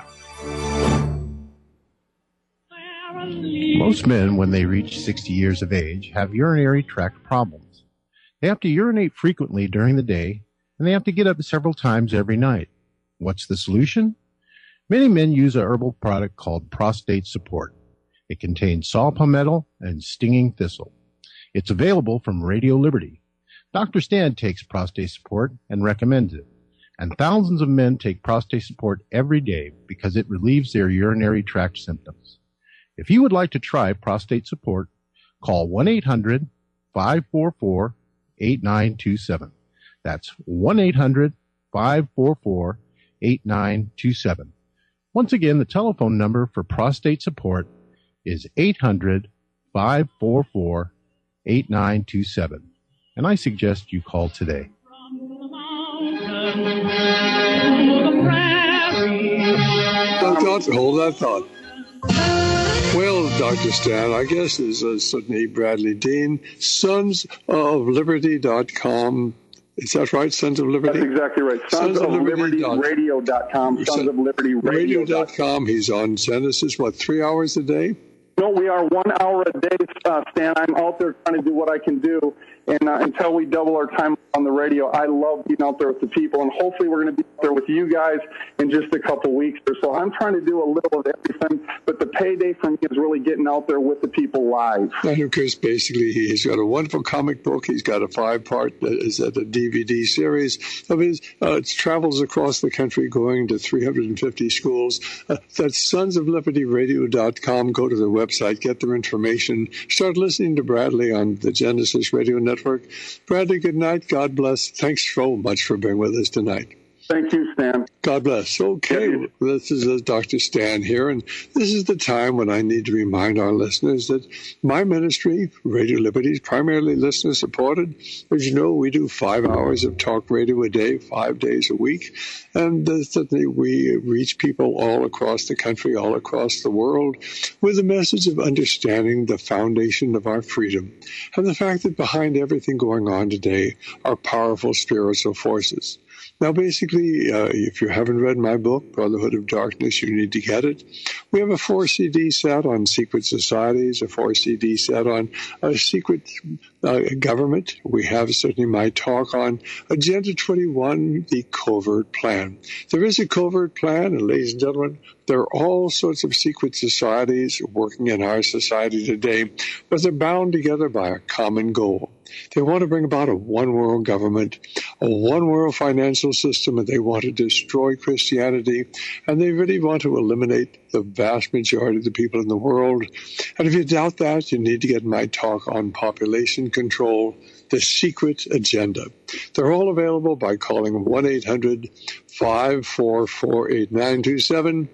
J: Most men, when they reach 60 years of age, have urinary tract problems. They have to urinate frequently during the day, and they have to get up several times every night. What's the solution? Many men use a herbal product called Prostate Support. It contains saw palmetto and stinging thistle. It's available from Radio Liberty. Dr. Stan takes Prostate Support and recommends it. And thousands of men take prostate support every day because it relieves their urinary tract symptoms. If you would like to try prostate support, call 1-800-544-8927. That's 1-800-544-8927. Once again, the telephone number for prostate support is 800-544-8927. And I suggest you call today.
B: Hold that thought. Well, Dr. Stan, our guest is Sydney Bradley Dean, sonsofliberty.com. Is that right, Sons of Liberty?
C: That's exactly right. Sonsoflibertyradio.com.
B: Sonsoflibertyradio.com. He's on Genesis, 3 hours a day?
C: No, we are 1 hour a day, Stan. I'm out there trying to do what I can do. And until we double our time on the radio, I love being out there with the people. And hopefully we're going to be out there with you guys in just a couple weeks or so. I'm trying to do a little of everything, but the payday for me is really getting out there with the people live.
B: And of course, basically, he's got a wonderful comic book. He's got a 5-part DVD series of his. It travels across the country going to 350 schools. That's sonsoflibertyradio.com. Go to the website, get their information. Start listening to Bradley on the Genesis Radio Network. Bradley, good night. God bless. Thanks so much for being with us tonight.
C: Thank you, Stan.
B: God bless. Okay, this is Dr. Stan here, and this is the time when I need to remind our listeners that my ministry, Radio Liberty, is primarily listener-supported. As you know, we do 5 hours of talk radio a day, 5 days a week, and certainly we reach people all across the country, all across the world, with the message of understanding the foundation of our freedom and the fact that behind everything going on today are powerful spiritual forces. Now, basically, if you haven't read my book, Brotherhood of Darkness, you need to get it. We have a 4-CD set on secret societies, a 4-CD set on a secret government. We have certainly my talk on Agenda 21, the covert plan. There is a covert plan, and ladies and gentlemen, there are all sorts of secret societies working in our society today, but they're bound together by a common goal. They want to bring about a one-world government, a one-world financial system, and they want to destroy Christianity, and they really want to eliminate the vast majority of the people in the world. And if you doubt that, you need to get my talk on population control, the secret agenda. They're all available by calling 1-800-544-8927,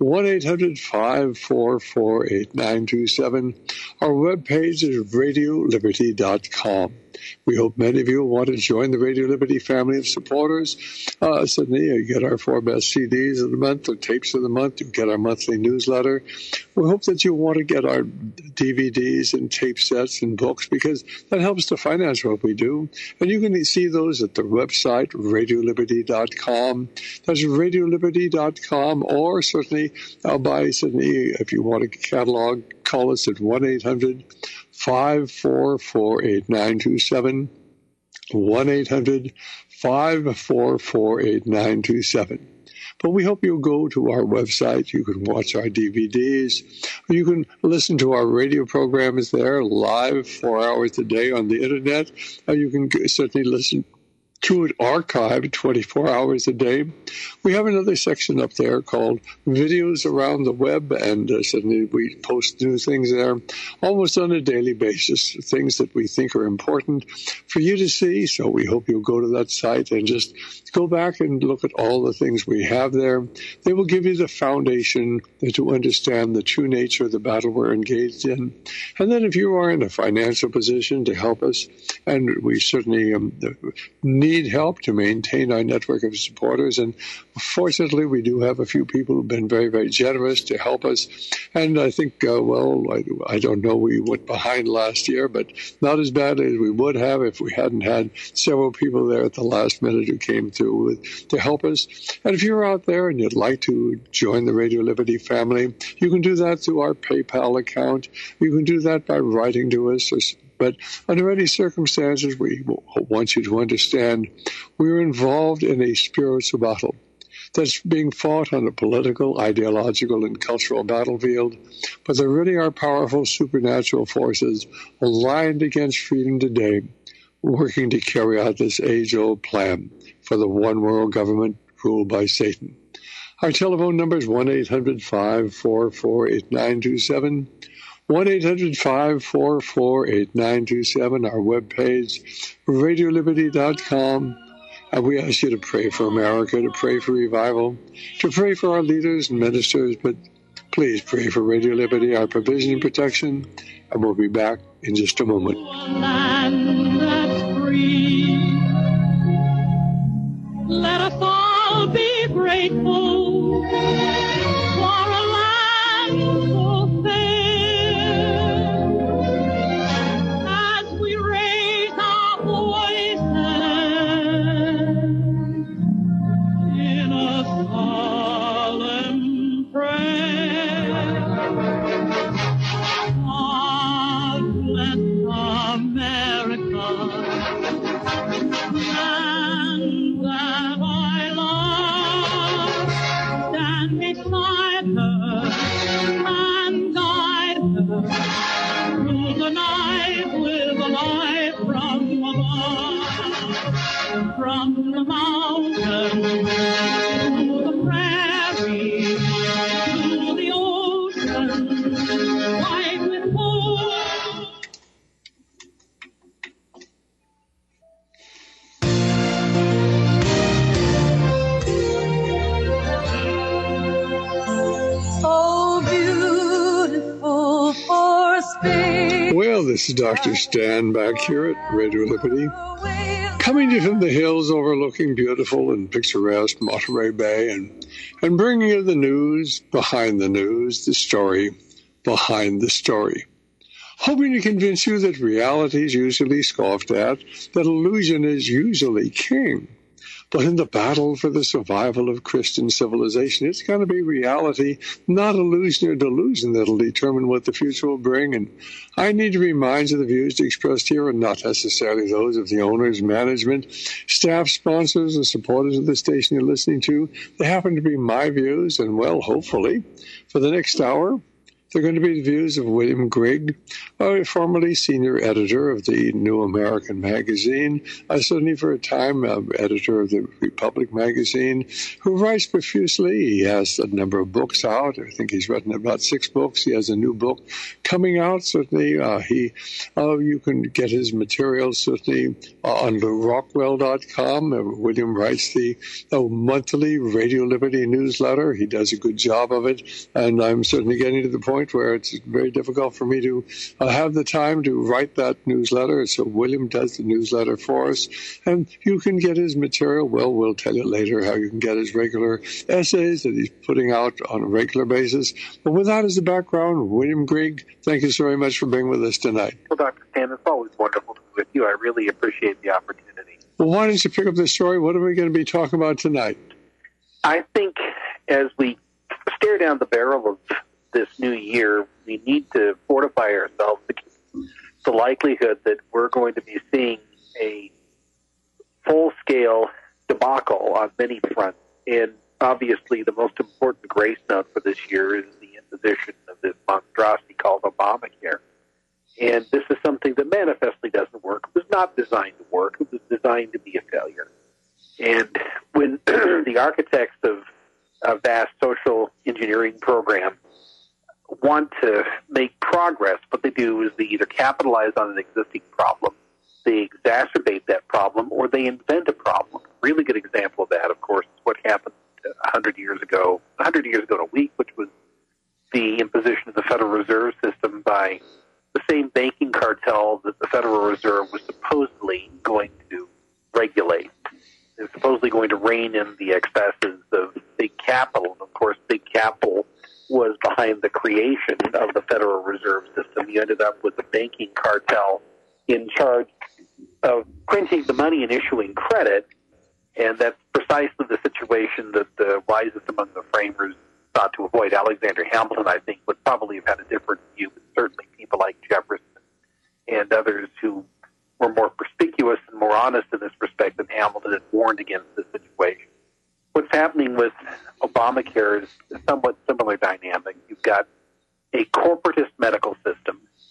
B: 1-800-544-8927. Our webpage is radioliberty.com. We hope many of you will want to join the Radio Liberty family of supporters. Suddenly, you get our 4 best CDs of the month or tapes of the month. You get our monthly newsletter. We hope that you want to get our DVDs and tape sets and books because that helps to finance what we do. And you can see those at the website, radioliberty.com. That's radioliberty.com, or certainly if you want a catalog, call us at 1-800-544-8927, 1-800-544-8927. But we hope you'll go to our website. You can watch our DVDs. You can listen to our radio programs there live 4 hours a day on the Internet. You can certainly listen to it archived 24 hours a day. We have another section up there called Videos Around the Web, and suddenly we post new things there almost on a daily basis, things that we think are important for you to see. So we hope you'll go to that site and just go back and look at all the things we have there. They will give you the foundation to understand the true nature of the battle we're engaged in. And then if you are in a financial position to help us, and we certainly need help to maintain our network of supporters, and fortunately we do have a few people who've been very, very generous to help us. And I think, I don't know, we went behind last year, but not as bad as we would have if we hadn't had several people there at the last minute who came through to help us. And if you're out there and you'd like to join the Radio Liberty family, you can do that through our PayPal account. You can do that by writing to us. But under any circumstances, we want you to understand we're involved in a spiritual battle that's being fought on a political, ideological, and cultural battlefield. But there really are powerful supernatural forces aligned against freedom today. working to carry out this age-old plan for the one-world government ruled by Satan. Our telephone number is 1-800-544-8927, 1-800-544-8927, our webpage, radioliberty.com. And we ask you to pray for America, to pray for revival, to pray for our leaders and ministers, but please pray for Radio Liberty, our provision and protection, and we'll be back in just a moment.
K: Land that's free. Let us all be grateful for a land so fair. As we raise our voices in a solemn prayer, God bless America, and that I love, stand beside her and guide her through the night with a light from above, from the mountain to the prairie to the ocean, white with gold.
L: Oh, beautiful for space.
B: Well, this is Dr. Stan back here at Radio Liberty, coming to you from the hills overlooking beautiful and picturesque Monterey Bay, and bringing you the news, the story behind the story. Hoping to convince you that reality is usually scoffed at, that illusion is usually king. But in the battle for the survival of Christian civilization, it's going to be reality, not illusion or delusion, that'll determine what the future will bring. And I need to remind you the views expressed here are not necessarily those of the owners, management, staff, sponsors, and supporters of the station you're listening to. They happen to be my views, and, well, hopefully, for the next hour, they're going to be the views of William Grigg, formerly senior editor of the New American Magazine, certainly for a time editor of the Republic Magazine, who writes profusely. He has a number of books out. I think he's written about 6 books. He has a new book coming out. Certainly, you can get his materials certainly on rockwell.com. William writes the monthly Radio Liberty newsletter. He does a good job of it, and I'm certainly getting to the point where it's very difficult for me to have the time to write that newsletter. So William does the newsletter for us, and you can get his material. Well, we'll tell you later how you can get his regular essays that he's putting out on a regular basis. But with that as the background, William Grigg, thank you so very much for being with us tonight.
M: Well, Dr. Stan, it's always wonderful to be with you. I really appreciate the opportunity.
B: Well, why don't you pick up the story? What are we going to be talking about tonight?
M: I think as we stare down the barrel of this new year, we need to fortify ourselves against the likelihood that we're going to be seeing a full-scale debacle on many fronts. And obviously the most important grace note for this year is the imposition of this monstrosity called Obamacare. And this is something that manifestly doesn't work. It was not designed to work. It was designed to be a failure. And when the architects of a vast social engineering program want to make progress, what they do is they either capitalize on an existing problem, they exacerbate that problem, or they invent a problem. A really good example of that, of course, is what happened 100 years ago in a week, which was the imposition of the Federal Reserve System by the same banking cartel that the Federal Reserve was supposedly going to regulate. They're supposedly going to rein in the excesses of big capital. And of course, big capital was behind the creation of the Federal Reserve System. You ended up with the banking cartel in charge of printing the money and issuing credit, and that's precisely the situation that the wisest among the framers sought to avoid. Alexander Hamilton, I think, would probably have had a different view, but certainly people like Jefferson and others who were more perspicuous and more honest in this respect than Hamilton had warned against this situation. What's happening with Obamacare is a somewhat similar dynamic. You've got a corporatist medical system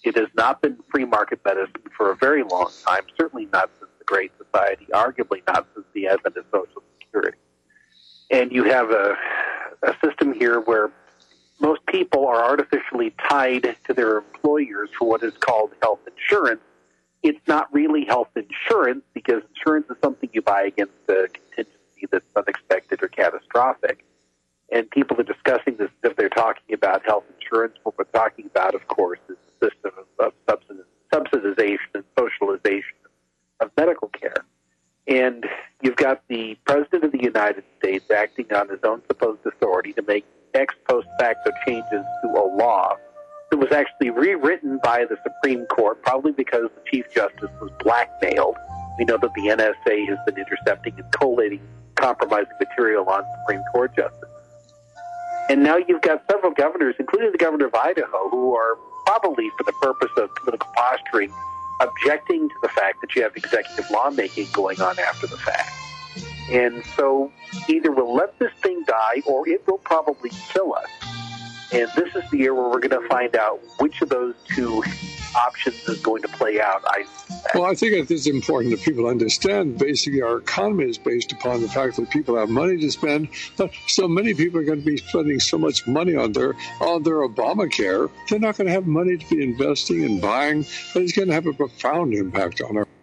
M: It has not been free market medicine for a very long time, certainly not since the Great Society, arguably not since the advent of Social Security. And you have a system here where most people are artificially tied to their employers for what is called health insurance. It's not really health insurance because insurance is something you buy against a contingency that's unexpected or catastrophic. And people are discussing this if they're talking about health insurance. What we're talking about, of course, is the system of subsidization and socialization of medical care. And you've got the President of the United States acting on his own supposed authority to make ex post facto changes to a law that was actually rewritten by the Supreme Court, probably because the Chief Justice was blackmailed. We know that the NSA has been intercepting and collating compromising material on Supreme Court justices. And now you've got several governors, including the governor of Idaho, who are probably for the purpose of political posturing, objecting to the fact that you have executive lawmaking going on after the fact. And so either we'll let this thing die or it will probably kill us. And this is the year where we're going to find out which of those two options is going to play out, I suspect.
B: Well, I think it is important that people understand basically our economy is based upon the fact that people have money to spend, but so many people are going to be spending so much money on their Obamacare, they're not going to have money to be investing and buying, but it's going to have a profound impact on our.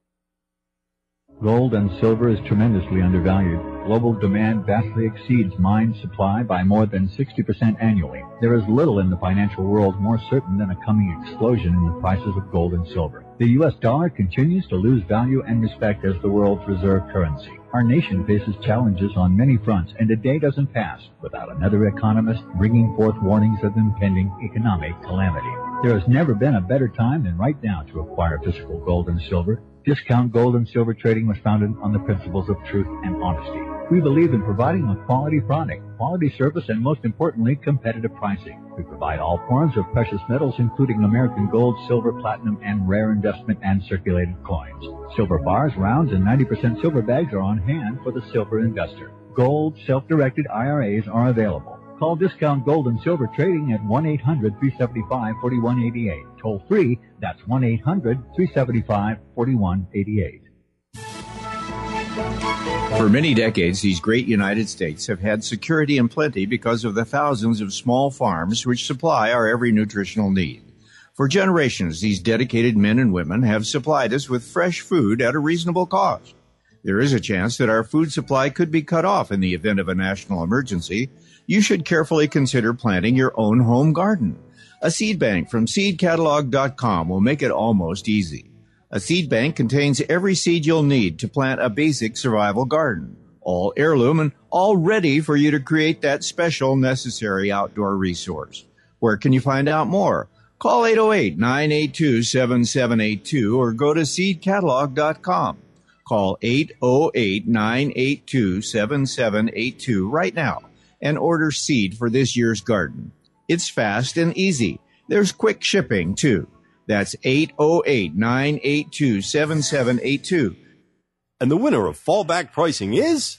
D: Gold and silver is tremendously undervalued. Global demand vastly exceeds mine supply by more than 60% annually. There is little in the financial world more certain than a coming explosion in the prices of gold and silver. The U.S. dollar continues to lose value and respect as the world's reserve currency. Our nation faces challenges on many fronts, and a day doesn't pass without another economist bringing forth warnings of impending economic calamity. There has never been a better time than right now to acquire physical gold and silver. Discount Gold and Silver Trading was founded on the principles of truth and honesty. We believe in providing a quality product, quality service, and most importantly, competitive pricing. We provide all forms of precious metals, including American gold, silver, platinum, and rare investment and circulated coins. Silver bars, rounds, and 90% silver bags are on hand for the silver investor. Gold self-directed IRAs are available. Call Discount Gold and Silver Trading at 1-800-375-4188. Toll free, that's 1-800-375-4188.
E: For many decades, these great United States have had security and plenty because of the thousands of small farms which supply our every nutritional need. For generations, these dedicated men and women have supplied us with fresh food at a reasonable cost. There is a chance that our food supply could be cut off in the event of a national emergency. You should carefully consider planting your own home garden. A seed bank from seedcatalog.com will make it almost easy. A seed bank contains every seed you'll need to plant a basic survival garden, all heirloom and all ready for you to create that special necessary outdoor resource. Where can you find out more? Call 808-982-7782 or go to seedcatalog.com. Call 808-982-7782 right now and order seed for this year's garden. It's fast and easy. There's quick shipping, too. That's 808-982-7782.
F: And the winner of fallback pricing is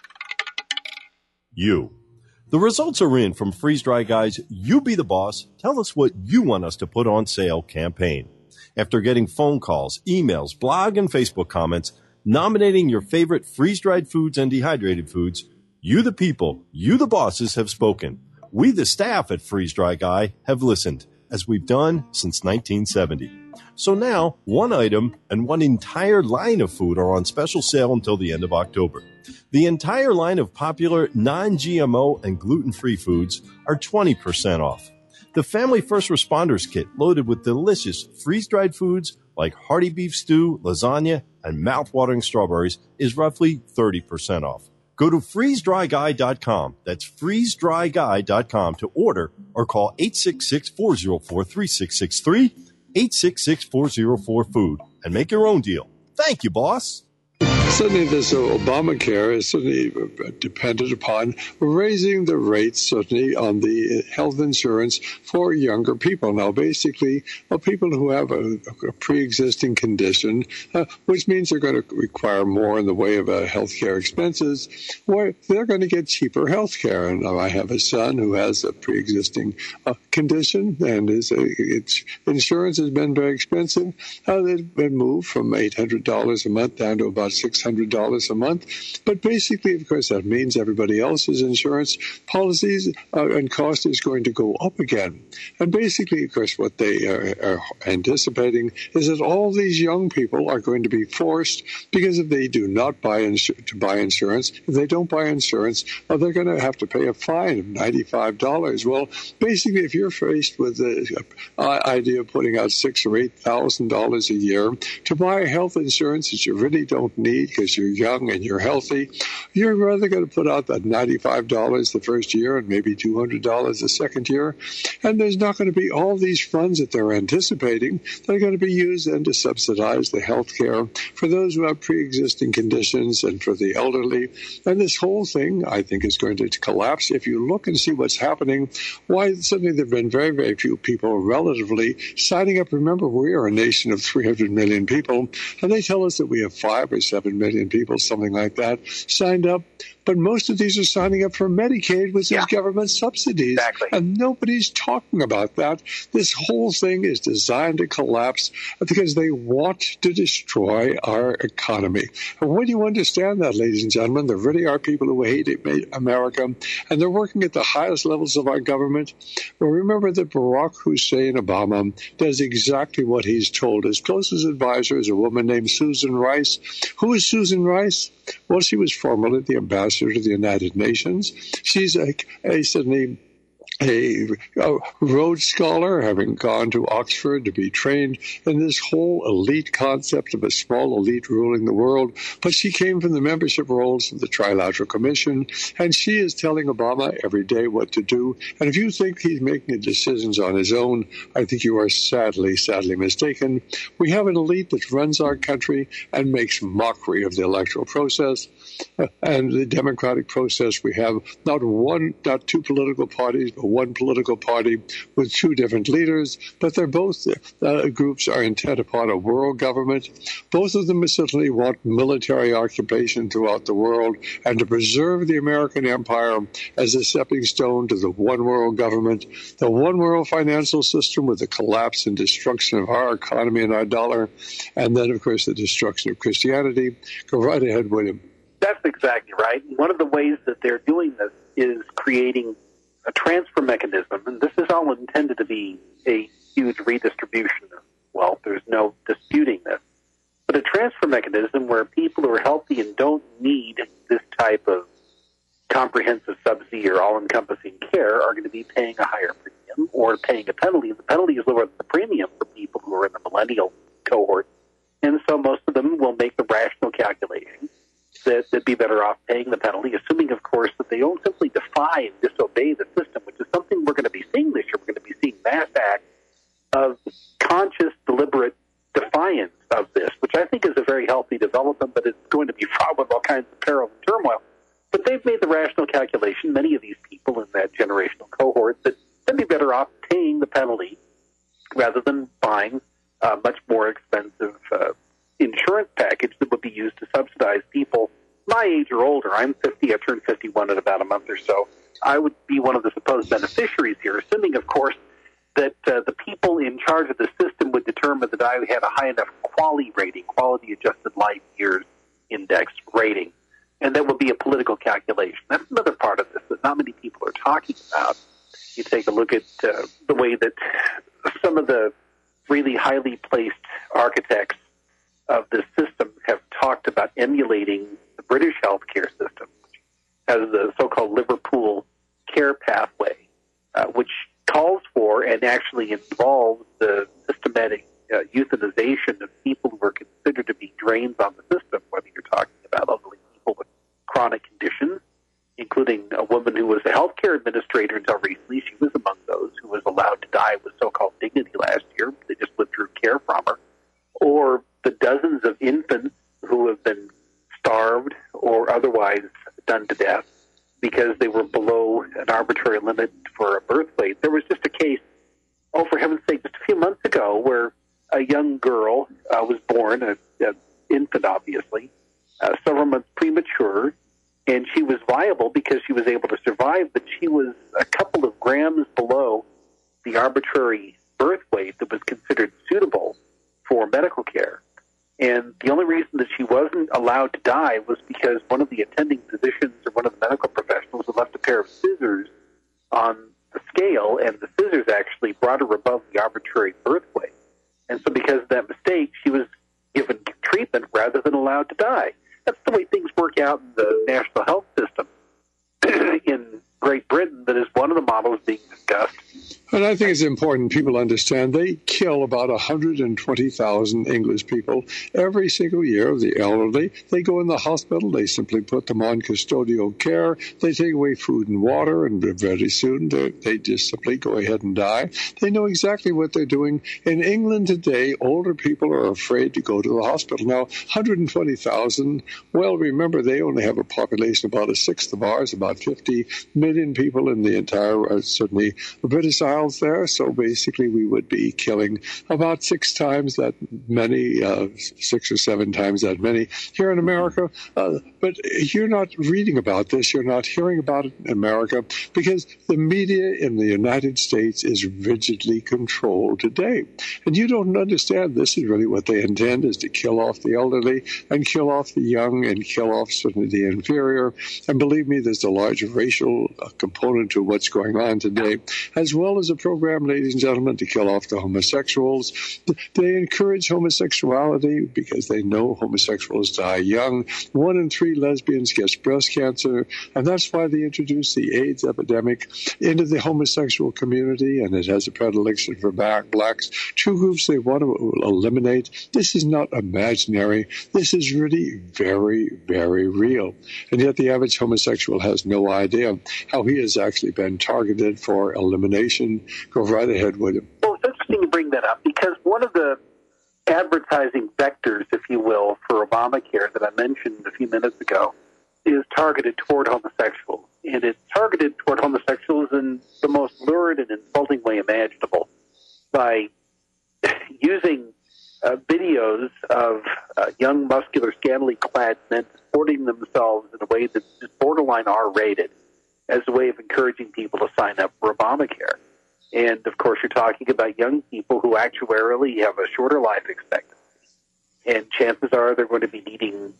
F: you. The results are in from Freeze Dry Guy's You Be the Boss, Tell Us What You Want Us to Put on Sale campaign. After getting phone calls, emails, blog, and Facebook comments nominating your favorite freeze-dried foods and dehydrated foods, you the people, you the bosses have spoken. We the staff at Freeze Dry Guy have listened, as we've done since 1970. So now, one item and one entire line of food are on special sale until the end of October. The entire line of popular non-GMO and gluten-free foods are 20% off. The Family First Responders Kit, loaded with delicious freeze-dried foods like hearty beef stew, lasagna, and mouth-watering strawberries, is roughly 30% off. Go to freezedryguy.com. That's freezedryguy.com to order or call 866-404-3663, 866-404-FOOD, and make your own deal. Thank you, boss.
B: Certainly, this Obamacare is certainly dependent upon raising the rates, certainly, on the health insurance for younger people. Now, basically, people who have a pre-existing condition, which means they're going to require more in the way of health care expenses, or they're going to get cheaper health care. And now I have a son who has a pre-existing condition, and his insurance has been very expensive. They've been moved from $800 a month down to about $600 a month. But basically, of course, that means everybody else's insurance policies and cost is going to go up again. And basically, of course, what they are anticipating is that all these young people are going to be forced, because if they do not buy insurance, if they don't buy insurance, they're going to have to pay a fine of $95. Well, basically, if you're faced with the idea of putting out $6,000 or $8,000 a year to buy health insurance that you really don't need because you're young and you're healthy, you're rather going to put out that $95 the first year and maybe $200 the second year. And there's not going to be all these funds that they're anticipating that are going to be used then to subsidize the health care for those who have pre-existing conditions and for the elderly. And this whole thing, I think, is going to collapse. If you look and see what's happening, why suddenly there have been very, very few people relatively signing up. Remember, we are a nation of 300 million people, and they tell us that we have 5 or 7 million people, something like that, signed up. But most of these are signing up for Medicaid, which is government subsidies.
M: Exactly.
B: And nobody's talking about that. This whole thing is designed to collapse because they want to destroy our economy. And when you understand that, ladies and gentlemen, there really are people who hate America, and they're working at the highest levels of our government. Well, remember that Barack Hussein Obama does exactly what he's told. His closest advisor is a woman named Susan Rice. Who is Susan Rice? Well, she was formerly the ambassador to the United Nations. She's a Rhodes Scholar, having gone to Oxford to be trained in this whole elite concept of a small elite ruling the world. But she came from the membership roles of the Trilateral Commission, and she is telling Obama every day what to do. And if you think he's making decisions on his own, I think you are sadly, sadly mistaken. We have an elite that runs our country and makes mockery of the electoral process and the democratic process. We have not two political parties, but one political party with two different leaders, but they're both groups are intent upon a world government. Both of them certainly want military occupation throughout the world and to preserve the American empire as a stepping stone to the one world government, the one world financial system with the collapse and destruction of our economy and our dollar, and then, of course, the destruction of Christianity. Go right ahead, William.
M: That's exactly right. One of the ways that they're doing this is creating a transfer mechanism, and this is all intended to be a huge redistribution of wealth. There's no disputing this. But a transfer mechanism where people who are healthy and don't need this type of comprehensive subsidy or all-encompassing care are going to be paying a higher premium or paying a penalty. And the penalty is lower than the premium for people who are in the millennial cohort. And so most of them will make the rational calculation that they'd be better off paying the penalty, assuming, of course, that they don't simply defy and disobey the system, which is something we're going to be seeing this year. We're going to be seeing mass acts of conscious, deliberate defiance of this, which I think is a very healthy development, but it's going to be fraught with all kinds of peril and turmoil. But they've made the rational calculation, many of these people in that generational cohort, that they'd be better off paying the penalty rather than buying a much more expensive insurance package that would be used to subsidize people my age or older. I'm 50. I turned 51 in about a month or so. I would be one of the supposed beneficiaries here, assuming, of course, that the people in charge of the system would determine that I had a high enough quality rating, quality-adjusted life years index rating, and that would be a political calculation. That's another part of this that not many people are talking about. You take a look at the way that some of the really highly placed architects of this system have talked about emulating the British healthcare system, which has the so-called Liverpool care pathway, which calls for and actually involves the systematic euthanization of people who are considered to be drains on the system, whether you're talking about elderly people with chronic conditions, including a woman who was a healthcare administrator until recently. She was among those who was allowed to die with so-called dignity last year. They just withdrew care from her. Or the dozens of infants who have been because they were below an arbitrary limit for a birth weight. There was just a case, for heaven's sake, just a few months ago where a young girl was born, an infant obviously, several months premature, and she was viable because she was able to survive, but she was a couple of grams below the arbitrary birth weight that was considered suitable for medical care. And the only reason that she wasn't allowed to die was because one of the attending physicians or one of the medical professionals had left a pair of scissors on the scale, and the scissors actually brought her above the arbitrary birth weight. And so because of that mistake, she was given treatment rather than allowed to die. That's the way things work out in the national health system in Great Britain. That is one of the models being discussed.
B: And I think it's important people understand they kill about 120,000 English people every single year, the elderly. They go in the hospital, they simply put them on custodial care, they take away food and water, and very soon they just simply go ahead and die. They know exactly what they're doing. In England today, older people are afraid to go to the hospital. Now, 120,000, well, remember, they only have a population about a sixth of ours, about 50 million people in the entire, certainly, British Isles there. So basically, we would be killing about 6 times that many, 6 or 7 times that many here in America. But you're not reading about this. You're not hearing about it in America because the media in the United States is rigidly controlled today. And you don't understand this is really what they intend, is to kill off the elderly and kill off the young and kill off certainly the inferior. And believe me, there's a large racial component to what's going on today, as well as a program, ladies and gentlemen, to kill off the homosexuals. They encourage homosexuality because they know homosexuals die young. 1 in 3 lesbians gets breast cancer, and that's why they introduced the AIDS epidemic into the homosexual community, and it has a predilection for blacks. 2 groups they want to eliminate. This is not imaginary. This is really very, very real. And yet the average homosexual has no idea how he has actually been targeted for elimination. Go right ahead, William.
M: Well, it's interesting you bring that up because one of the advertising vectors, if you will, for Obamacare that I mentioned a few minutes ago is targeted toward homosexuals. And it's targeted toward homosexuals in the most lurid and insulting way imaginable by using videos of young, muscular, scantily clad men supporting themselves in a way that's just borderline R-rated as a way of encouraging people to sign up for Obamacare. And, of course, you're talking about young people who actuarially have a shorter life expectancy. And chances are they're going to be needing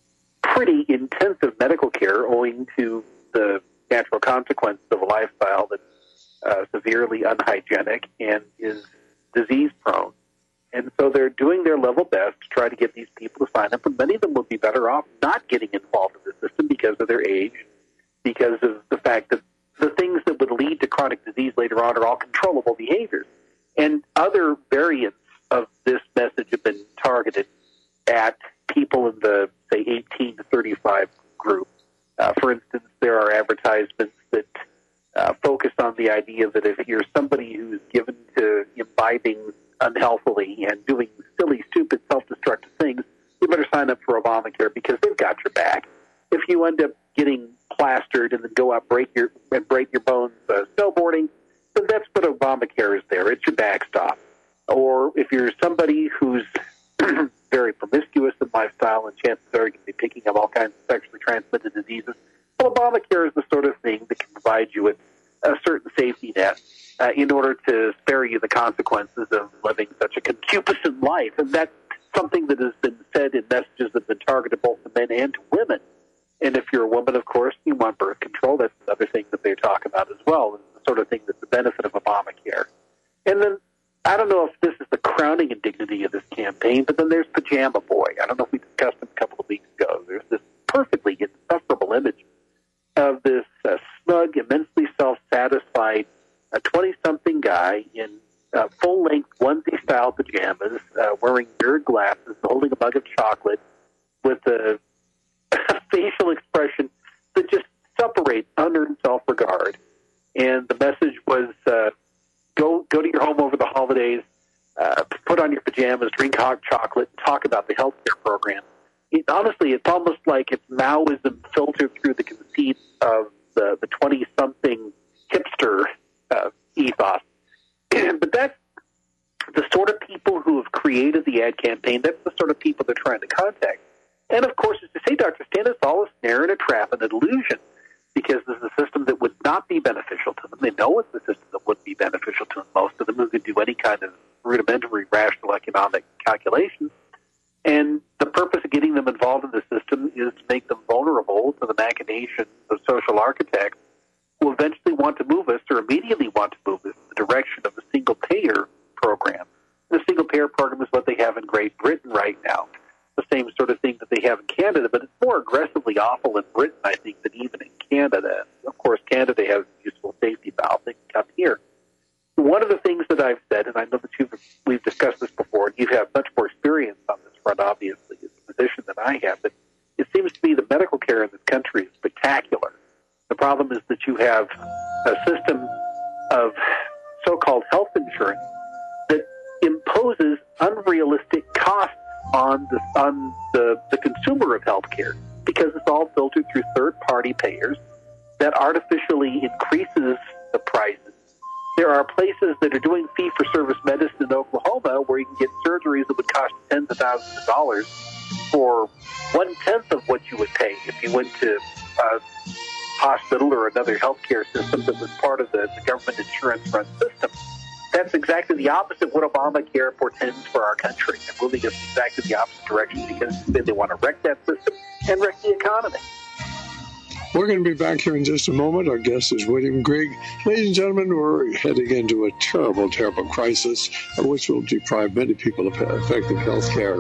M: pretty intensive medical care owing to the natural consequences of a lifestyle that's severely unhygienic and is disease-prone. And so they're doing their level best to try to get these people to sign up, and many of them would be better off not getting involved in the system because of their age, because of the fact that the things that would lead to chronic disease later on are all controllable behaviors. And other variants of this message have been targeted at people in the, say, 18 to 35 group. For instance, there are advertisements that focus on the idea that if you're somebody who's given to imbibing unhealthily and doing silly, stupid, self-destructive things, you better sign up for Obamacare because they've got your back. If you end up getting plastered and then go out break your bones snowboarding, then that's what Obamacare is there. It's your backstop. Or if you're somebody who's very promiscuous in lifestyle and chances are you're going to be picking up all kinds of sexually transmitted diseases, well, Obamacare is the sort of thing that can provide you with a certain safety net in order to spare you the consequences of living such a concupiscent life. And that's something that has been said in messages that have been targeted both to men and to women. And if you're a woman, of course, you want birth control. That's another thing that they talk about as well. It's the sort of thing that's the benefit of Obamacare. And then I don't know if this is the crowning indignity of this campaign, but then there's Pajama Boy. I don't know if we discussed him a couple of weeks ago. There's this perfectly insufferable image of this snug, immensely self-satisfied 20-something guy in full-length onesie-style pajamas, wearing mirrored glasses, holding a mug of chocolate with a facial expression that just separates honor and self-regard. And the message was, go to your home over the holidays, put on your pajamas, drink hot chocolate, and talk about the health care program. Honestly, it's almost like it's Maoism filtered through the conceit of the 20-something hipster ethos. But that's the sort of people who have created the ad campaign. That's the sort of people they're trying to contact. And, of course, as you say, Dr. Stan, it's all a snare and a trap and a delusion, because this is a system that would not be beneficial to them. They know it's a system that wouldn't be beneficial to them. Most of them who could do any kind of rudimentary rational economic calculations. And the purpose of getting them involved in the system is to make them vulnerable to the machinations of social architects who eventually want to move us, or immediately want to move us, in the direction of a single-payer program. The single-payer program is what they have in Great Britain right now. The same sort of thing that they have in Canada, but it's more aggressively awful in Britain, I think, than even in Canada. Of course, Canada has a useful safety valve. They can come here. One of the things that I've said, and I know that we've discussed this before, and you have much more experience on this front, obviously, as a physician than I have, but it seems to me the medical care in this country is spectacular. The problem is that you have a system of so-called health insurance that imposes unrealistic costs on the consumer of health care, because it's all filtered through third-party payers that artificially increases the prices. There are places that are doing fee-for-service medicine in Oklahoma where you can get surgeries that would cost tens of thousands of dollars for 1/10 of what you would pay if you went to a hospital or another healthcare system that was part of the government insurance-run system. That's exactly the opposite of what Obamacare portends for our country, and moving us exactly the opposite direction, because they want to wreck that system and wreck the economy.
B: We're going to be back here in just a moment. Our guest is William Grigg. Ladies and gentlemen, we're heading into a terrible, terrible crisis, which will deprive many people of effective health care.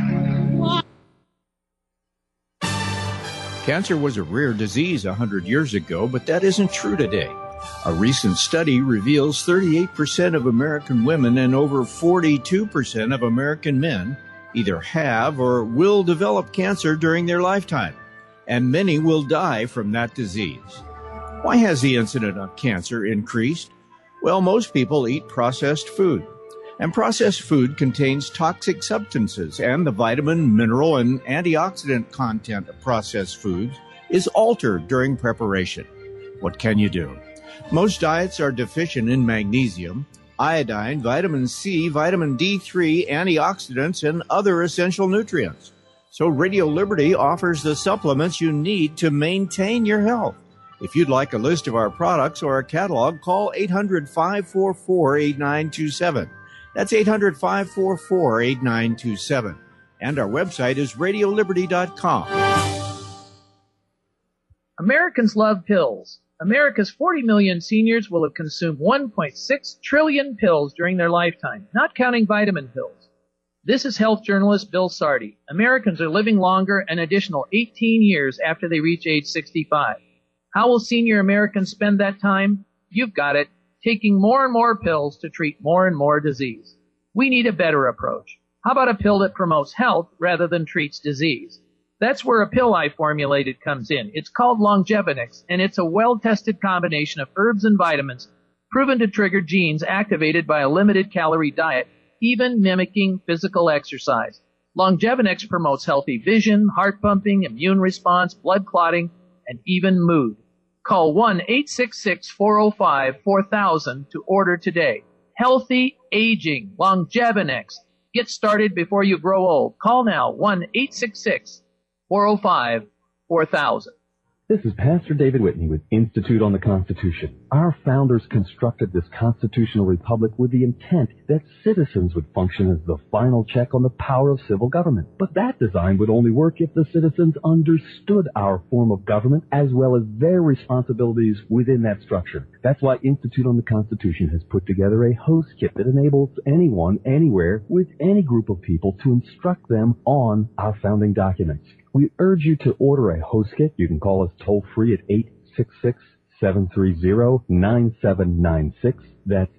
E: Cancer was a rare disease 100 years ago, but that isn't true today. A recent study reveals 38% of American women and over 42% of American men either have or will develop cancer during their lifetime, and many will die from that disease. Why has the incidence of cancer increased? Well, most people eat processed food, and processed food contains toxic substances, and the vitamin, mineral, and antioxidant content of processed foods is altered during preparation. What can you do? Most diets are deficient in magnesium, iodine, vitamin C, vitamin D3, antioxidants, and other essential nutrients. So Radio Liberty offers the supplements you need to maintain your health. If you'd like a list of our products or a catalog, call 800-544-8927. That's 800-544-8927. And our website is radioliberty.com.
G: Americans love pills. America's 40 million seniors will have consumed 1.6 trillion pills during their lifetime, not counting vitamin pills. This is health journalist Bill Sardi. Americans are living longer an additional 18 years after they reach age 65. How will senior Americans spend that time? You've got it, taking more and more pills to treat more and more disease. We need a better approach. How about a pill that promotes health rather than treats disease? That's where a pill I formulated comes in. It's called Longevinix, and it's a well-tested combination of herbs and vitamins proven to trigger genes activated by a limited-calorie diet, even mimicking physical exercise. Longevinix promotes healthy vision, heart pumping, immune response, blood clotting, and even mood. Call 1-866-405-4000 to order today. Healthy aging, Longevinix. Get started before you grow old. Call now, 1-866-405-4000.
H: This is Pastor David Whitney with Institute on the Constitution. Our founders constructed this constitutional republic with the intent that citizens would function as the final check on the power of civil government. But that design would only work if the citizens understood our form of government as well as their responsibilities within that structure. That's why Institute on the Constitution has put together a host kit that enables anyone, anywhere, with any group of people to instruct them on our founding documents. We urge you to order a host kit. You can call us toll-free at 866-730-9796. That's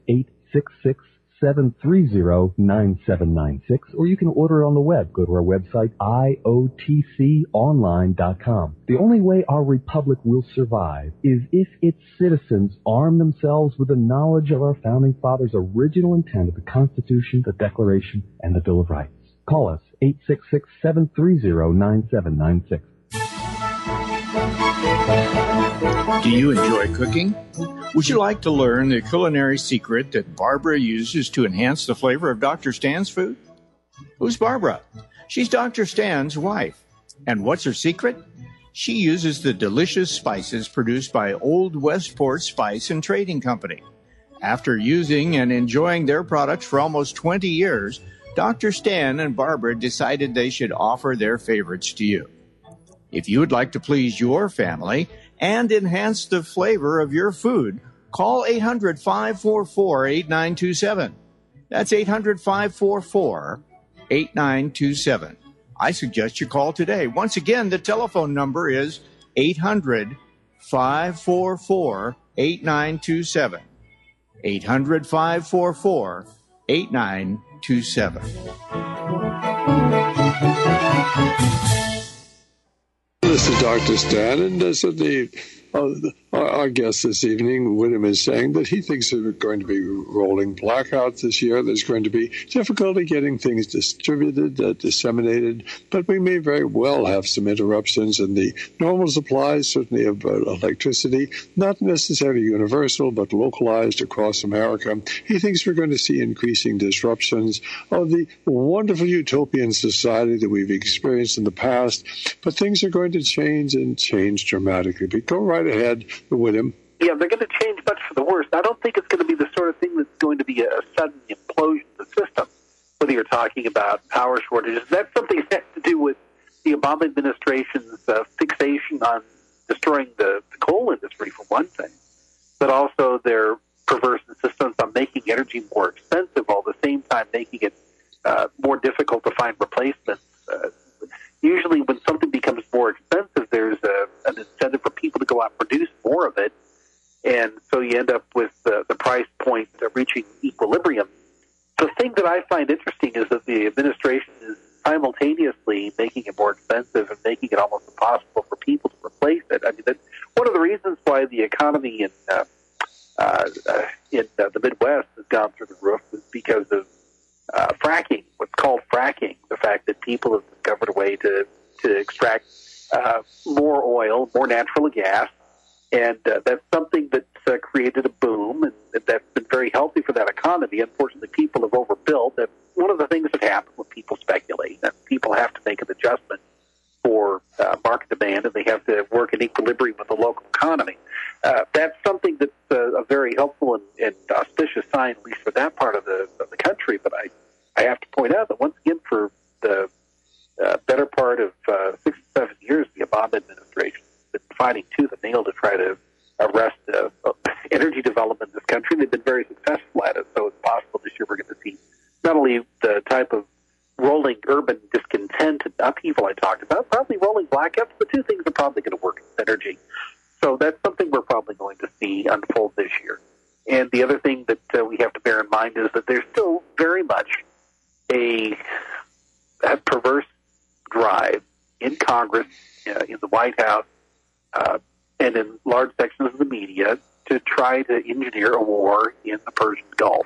H: 866-730-9796. Or you can order it on the web. Go to our website, iotconline.com. The only way our republic will survive is if its citizens arm themselves with the knowledge of our founding fathers' original intent of the Constitution, the Declaration, and the Bill of Rights. Call us, 866-730-9796.
E: Do you enjoy cooking? Would you like to learn the culinary secret that Barbara uses to enhance the flavor of Dr. Stan's food? Who's Barbara? She's Dr. Stan's wife. And what's her secret? She uses the delicious spices produced by Old Westport Spice and Trading Company. After using and enjoying their products for almost 20 years, Dr. Stan and Barbara decided they should offer their favorites to you. If you would like to please your family and enhance the flavor of your food, call 800-544-8927. That's 800-544-8927. I suggest you call today. Once again, the telephone number is 800-544-8927. 800-544-8927.
B: This is Dr. Stan, and our guest this evening, William, is saying that he thinks there are going to be rolling blackouts this year. There's going to be difficulty getting things distributed, disseminated, but we may very well have some interruptions in the normal supplies, certainly of electricity, not necessarily universal, but localized across America. He thinks we're going to see increasing disruptions of the wonderful utopian society that we've experienced in the past, but things are going to change and change dramatically. But go right ahead, William.
M: Yeah, they're going to change much for the worse. I don't think it's going to be the sort of thing that's going to be a sudden implosion of the system, whether you're talking about power shortages. That's something that has to do with the Obama administration's fixation on destroying the coal industry, for one thing, but also their perverse insistence on making energy more expensive, while at the same time making it more difficult to find replacements. Usually when something becomes more expensive, there's an incentive for people to go out and produce more of it, and so you end up with the price point reaching equilibrium. The thing that I find interesting is that the administration is simultaneously making it more expensive and making it almost impossible for people to replace it. I mean, that's one of the reasons why the economy in the Midwest has gone through the roof is because of fracking, what's called fracking, the fact that people have discovered a way to extract more oil, more natural gas, and that's something that's created a boom, and that's been very healthy for that economy. Unfortunately, people have overbuilt. That's one of the things that happens when people speculate, that people have to make an adjustment for market demand, and they have to work in equilibrium with the local economy. That's something that's a very helpful and auspicious sign, at least for that part of the country. But I have to point out that once again, for the better part of 6 to 7 years, the Obama administration has been fighting tooth and nail to try to arrest energy development in this country. They've been very successful at it, so it's possible this year we're going to see not only the type of rolling urban discontent and upheaval I talked about, probably rolling blackouts. The two things are probably going to work in synergy. So that's something we're probably going to see unfold this year. And the other thing that we have to bear in mind is that there's still very much a perverse drive in Congress, in the White House, and in large sections of the media to try to engineer a war in the Persian Gulf.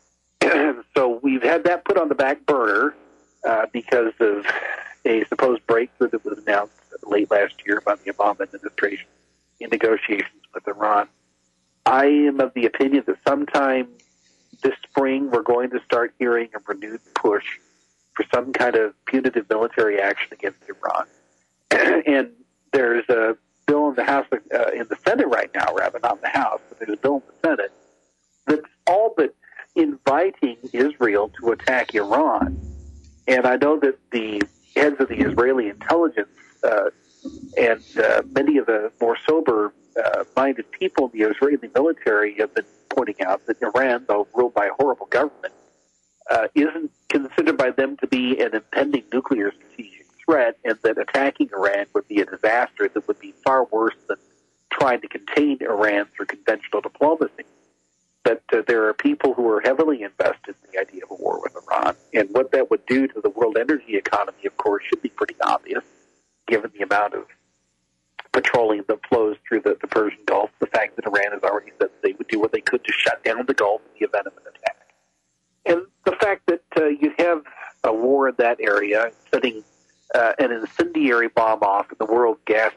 M: So we've had that put on the back burner because of a supposed breakthrough that was announced late last year by the Obama administration in negotiations with Iran. I am of the opinion that sometime this spring we're going to start hearing a renewed push for some kind of punitive military action against Iran. And there's a bill in the House, in the Senate right now, rather, not in the House, but there's a bill in the Senate that's all but inviting Israel to attack Iran. And I know that the heads of the Israeli intelligence and many of the more sober-minded people in the Israeli military have been pointing out that Iran, though ruled by a horrible government, isn't considered by them to be an impending nuclear strategic threat, and that attacking Iran would be a disaster that would be far worse than trying to contain Iran through conventional diplomacy. But there are people who are heavily invested in the idea of a war with Iran, and what that would do to the world energy economy, of course, should be pretty obvious, given the amount of petroleum that flows through the Persian Gulf, the fact that Iran has already said they would do what they could to shut down the Gulf in the event of an attack. And the fact that you have a war in that area, setting an incendiary bomb off in the world gas station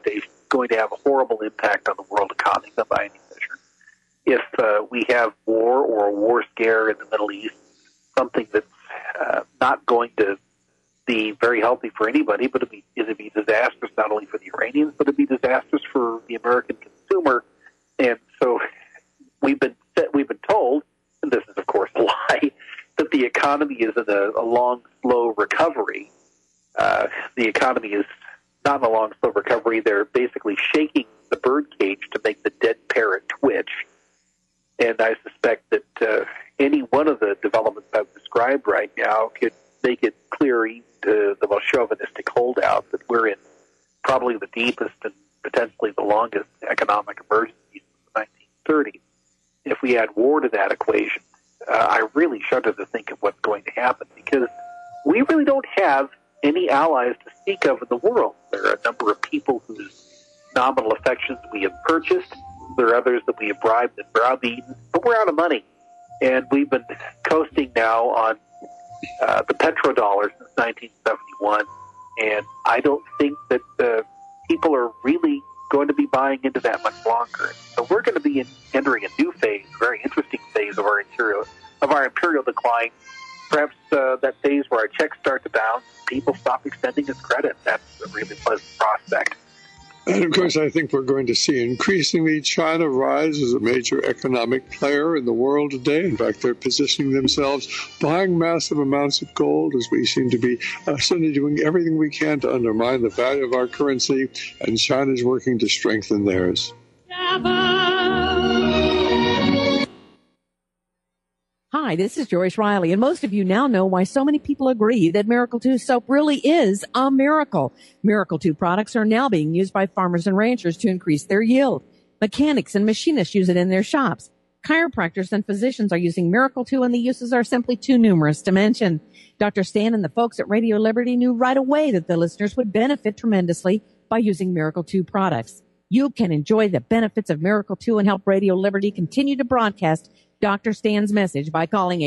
M: going to have a horrible impact on the world economy by any measure. If we have war or a war scare in the Middle East, something that's not going to be very healthy for anybody, but it'd be disastrous not only for the Iranians, but it'd be disastrous for the American consumer. And so we've been told, and this is of course a lie, that the economy is in a long, slow recovery. The economy is not in a long, slow recovery. They're basically shaking the birdcage to make the dead parrot twitch. And I suspect that any one of the developments I've described right now could make it clear even to the most chauvinistic holdout that we're in probably the deepest and potentially the longest economic emergency since the 1930s. If we add war to that equation, I really shudder to think of what's going to happen, because we really don't have any allies to speak of in the world. There are a number of people whose nominal affections we have purchased. There are others that we have bribed and browbeaten, but we're out of money. And we've been coasting now on the petrodollar since 1971, and I don't think that people are really going to be buying into that much longer. So we're going to be entering a new phase, a very interesting phase of our imperial decline. Perhaps that phase where our checks start to bounce, people stop extending us credit. That's a really pleasant prospect.
B: And of course, I think we're going to see increasingly China rise as a major economic player in the world today. In fact, they're positioning themselves, buying massive amounts of gold, as we seem to be certainly doing everything we can to undermine the value of our currency, and China's working to strengthen theirs.
I: Hi, this is Joyce Riley, and most of you now know why so many people agree that Miracle 2 soap really is a miracle. Miracle 2 products are now being used by farmers and ranchers to increase their yield. Mechanics and machinists use it in their shops. Chiropractors and physicians are using Miracle 2, and the uses are simply too numerous to mention. Dr. Stan and the folks at Radio Liberty knew right away that the listeners would benefit tremendously by using Miracle 2 products. You can enjoy the benefits of Miracle 2 and help Radio Liberty continue to broadcast Dr. Stan's message by calling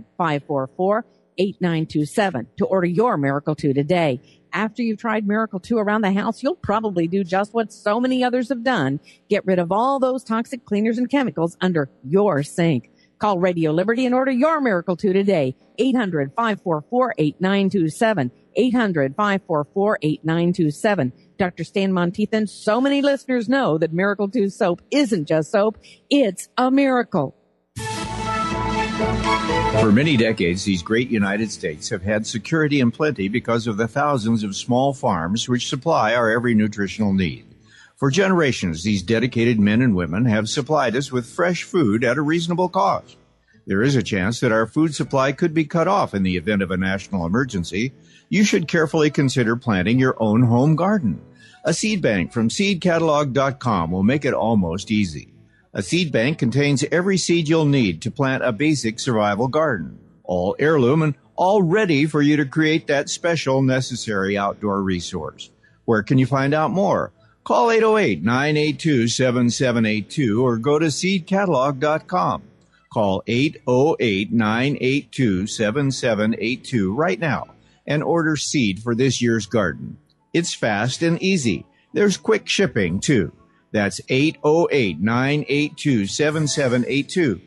I: 800-544-8927 to order your Miracle 2 today. After you've tried Miracle 2 around the house, you'll probably do just what so many others have done. Get rid of all those toxic cleaners and chemicals under your sink. Call Radio Liberty and order your Miracle 2 today. 800-544-8927. 800-544-8927. Dr. Stan Monteith and so many listeners know that Miracle 2 soap isn't just soap. It's a miracle.
E: For many decades, these great United States have had security and plenty because of the thousands of small farms which supply our every nutritional need. For generations, these dedicated men and women have supplied us with fresh food at a reasonable cost. There is a chance that our food supply could be cut off in the event of a national emergency. You should carefully consider planting your own home garden. A seed bank from seedcatalog.com will make it almost easy. A seed bank contains every seed you'll need to plant a basic survival garden, all heirloom and all ready for you to create that special necessary outdoor resource. Where can you find out more? Call 808-982-7782 or go to seedcatalog.com. Call 808-982-7782 right now and order seed for this year's garden. It's fast and easy. There's quick shipping, too. That's 808-982-7782.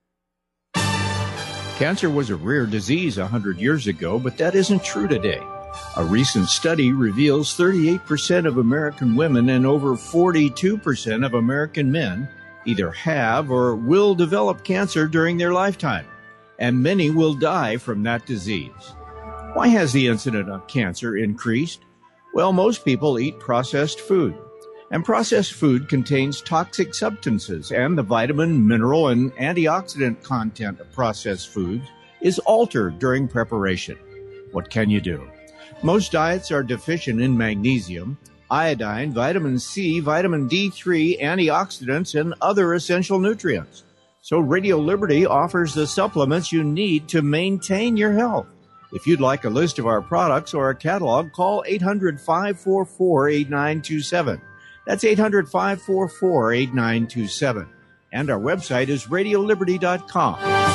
E: Cancer was a rare disease 100 years ago, but that isn't true today. A recent study reveals 38% of American women and over 42% of American men either have or will develop cancer during their lifetime, and many will die from that disease. Why has the incidence of cancer increased? Well, most people eat processed food. And processed food contains toxic substances, and the vitamin, mineral, and antioxidant content of processed foods is altered during preparation. What can you do? Most diets are deficient in magnesium, iodine, vitamin C, vitamin D3, antioxidants, and other essential nutrients. So Radio Liberty offers the supplements you need to maintain your health. If you'd like a list of our products or a catalog, call 800-544-8927. That's 800-544-8927. And our website is radioliberty.com.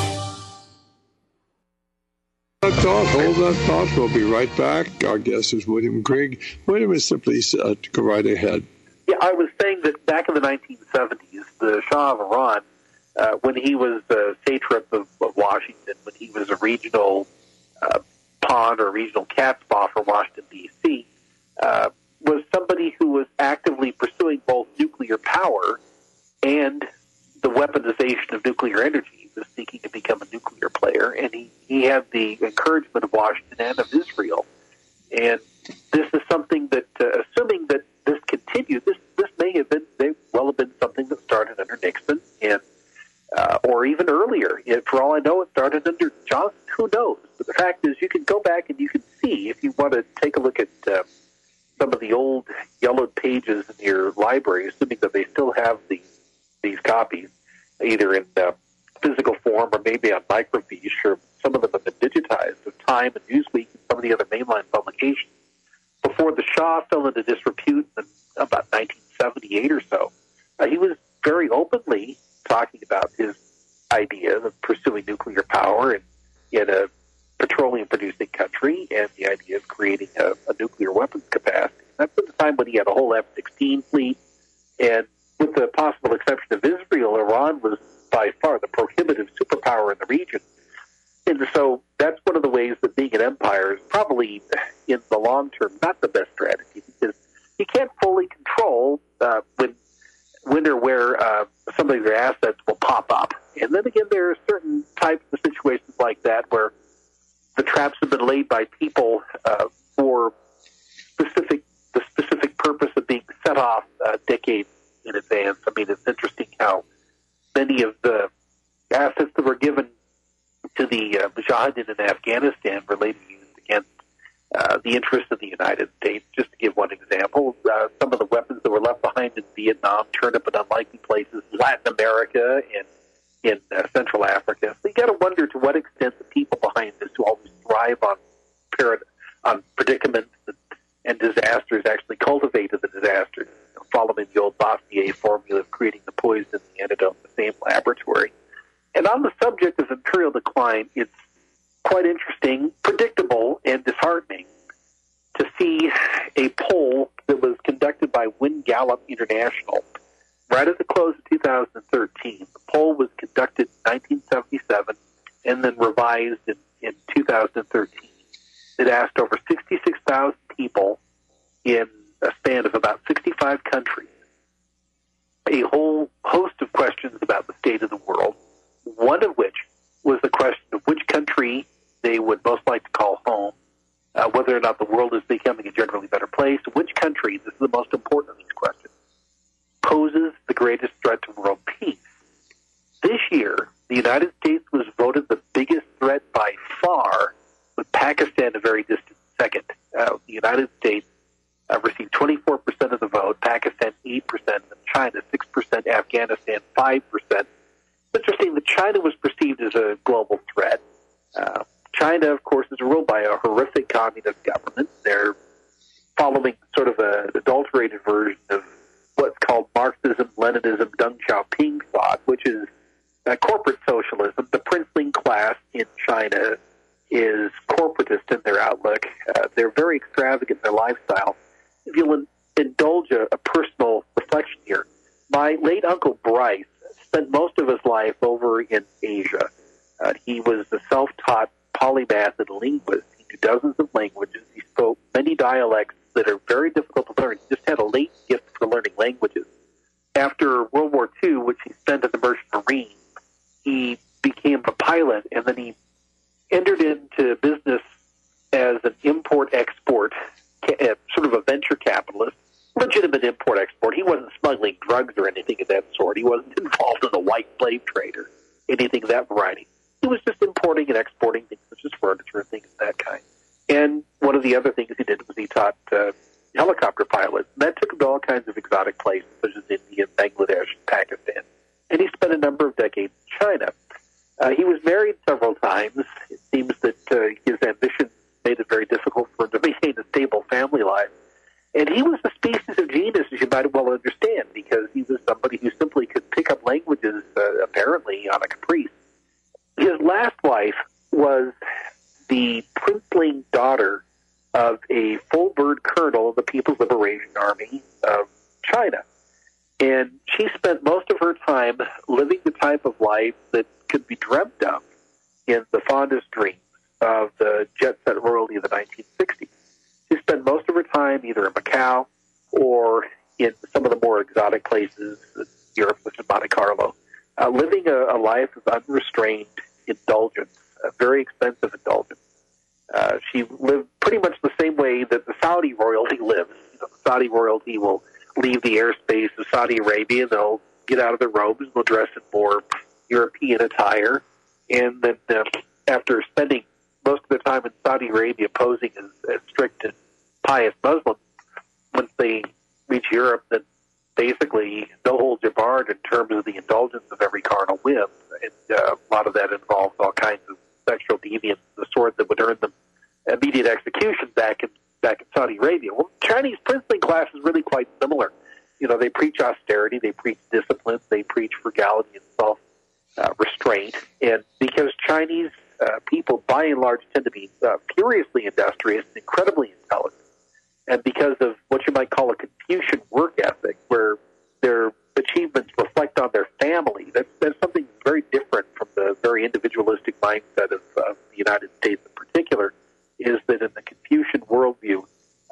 B: Hold that thought. We'll be right back. Our guest is William Grigg. William is simply to go right ahead.
M: Yeah, I was saying that back in the 1970s, the Shah of Iran, when he was the satrap of Washington, when he was a regional pawn or regional catspaw for Washington, D.C., was somebody who was actively pursuing both nuclear power and the weaponization of nuclear energy. He was seeking to become a nuclear player, and he had the encouragement of Washington and of Israel. And this is something that, assuming that this continued, this may well have been something that started under Nixon, and or even earlier. For all I know, it started under Johnson. Who knows? But the fact is, you can go back and you can see, if you want to take a look at some of the old yellowed pages in your library, assuming that they still have these copies, either in physical form or maybe on microfiche, or some of them have been digitized, of Time and Newsweek and some of the other mainline publications. Before the Shah fell into disrepute in about 1978 or so, he was very openly talking about his idea of pursuing nuclear power in a petroleum-producing country, and the idea of creating a nuclear weapons capacity. That's at the time when he had a whole F-16 fleet, and with the possible exception of Israel, Iran was by far the prohibitive superpower in the region. And so that's one of the ways that being an empire is probably, in the long term, not the best strategy, because you can't fully control when or where some of your assets will pop up. And then again, there are certain types of situations like that where the traps have been laid by people for the specific purpose of being set off decades in advance. I mean, it's interesting how many of the assets that were given to the Mujahideen in Afghanistan were later used against the interests of the United States. Just to give one example, some of the weapons that were left behind in Vietnam turned up in unlikely places in Latin America and in Central Africa. So you got to wonder to what extent the people behind this, who always thrive on predicaments and disasters, actually cultivated the disaster, following the old Bossier formula of creating the poison and the antidote in the same laboratory. And on the subject of imperial decline, it's quite interesting, predictable, and disheartening to see a poll that was conducted by Wynne Gallup International right at the close of 2013. The poll was conducted in 1977 and then revised in 2013. It asked over 66,000 people in a span of about 65 countries a whole host of questions about the state of the world, one of which was the question of which country they would most like to call home, whether or not the world is becoming a generally better place, which country, this is the most important of these questions, poses the greatest threat to world peace. This year, the United States was voted the biggest threat by far, with Pakistan a very distant second. The United States received 24% of the vote, Pakistan 8%, and China 6%, Afghanistan 5%. It's interesting that China was perceived as a global threat. China, of course, is ruled by a horrific communist government. They're following sort of an adulterated version of what's called Marxism, Leninism, Deng Xiaoping thought, which is corporate socialism. The princeling class in China is corporatist in their outlook. They're very extravagant in their lifestyle. If you'll indulge a personal reflection here, my late Uncle Bryce spent most of his life over in Asia. He was a self-taught polymath and linguist. He knew dozens of languages. He spoke many dialects that are very difficult to learn. He just had a latent gift for learning languages. After World War II, which he spent in the Merchant Marine, he became a pilot, and then he entered into business as an import-export, sort of a venture capitalist, legitimate import-export. He wasn't smuggling drugs or anything of that sort. He wasn't involved in the white slave trade or anything of that variety. He was just importing and exporting things such as furniture and things of that kind. And one of the other things he did was he taught helicopter pilots. And that took him to all kinds of exotic places, such as India, Bangladesh, and Pakistan. And he spent a number of decades in China. He was married several times. It seems that his ambition made it very difficult for him to maintain a stable family life. And he was a species of genius, as you might well understand, because he was somebody who simply could pick up languages, apparently, on a caprice. His last wife was the princeling daughter of a full-bird colonel of the People's Liberation Army of China. And she spent most of her time living the type of life that could be dreamt of in the fondest dreams of the jet-set royalty of the 1960s. She spent most of her time either in Macau or in some of the more exotic places in Europe, such as Monte Carlo, living a life of unrestrained indulgence, a very expensive indulgence. She lived pretty much the same way that the Saudi royalty lives. You know, the Saudi royalty will leave the airspace of Saudi Arabia, they'll get out of their robes, and they'll dress in more European attire, and then after spending most of their time in Saudi Arabia posing as strict and pious Muslims, once they reach Europe, then basically no holds are barred in terms of the indulgence of every carnal whim, and a lot of that involves all kinds of sexual deviance, the sort that would earn them immediate execution back in Saudi Arabia. Well, Chinese princely class is really quite similar. You know, they preach austerity, they preach discipline, they preach frugality and self-restraint. And because Chinese people, by and large, tend to be furiously industrious, incredibly intelligent, and because of what you might call a Confucian work ethic, where their achievements reflect on their family, that's something very different from the very individualistic mindset of the United States in particular, is that in the Confucian worldview,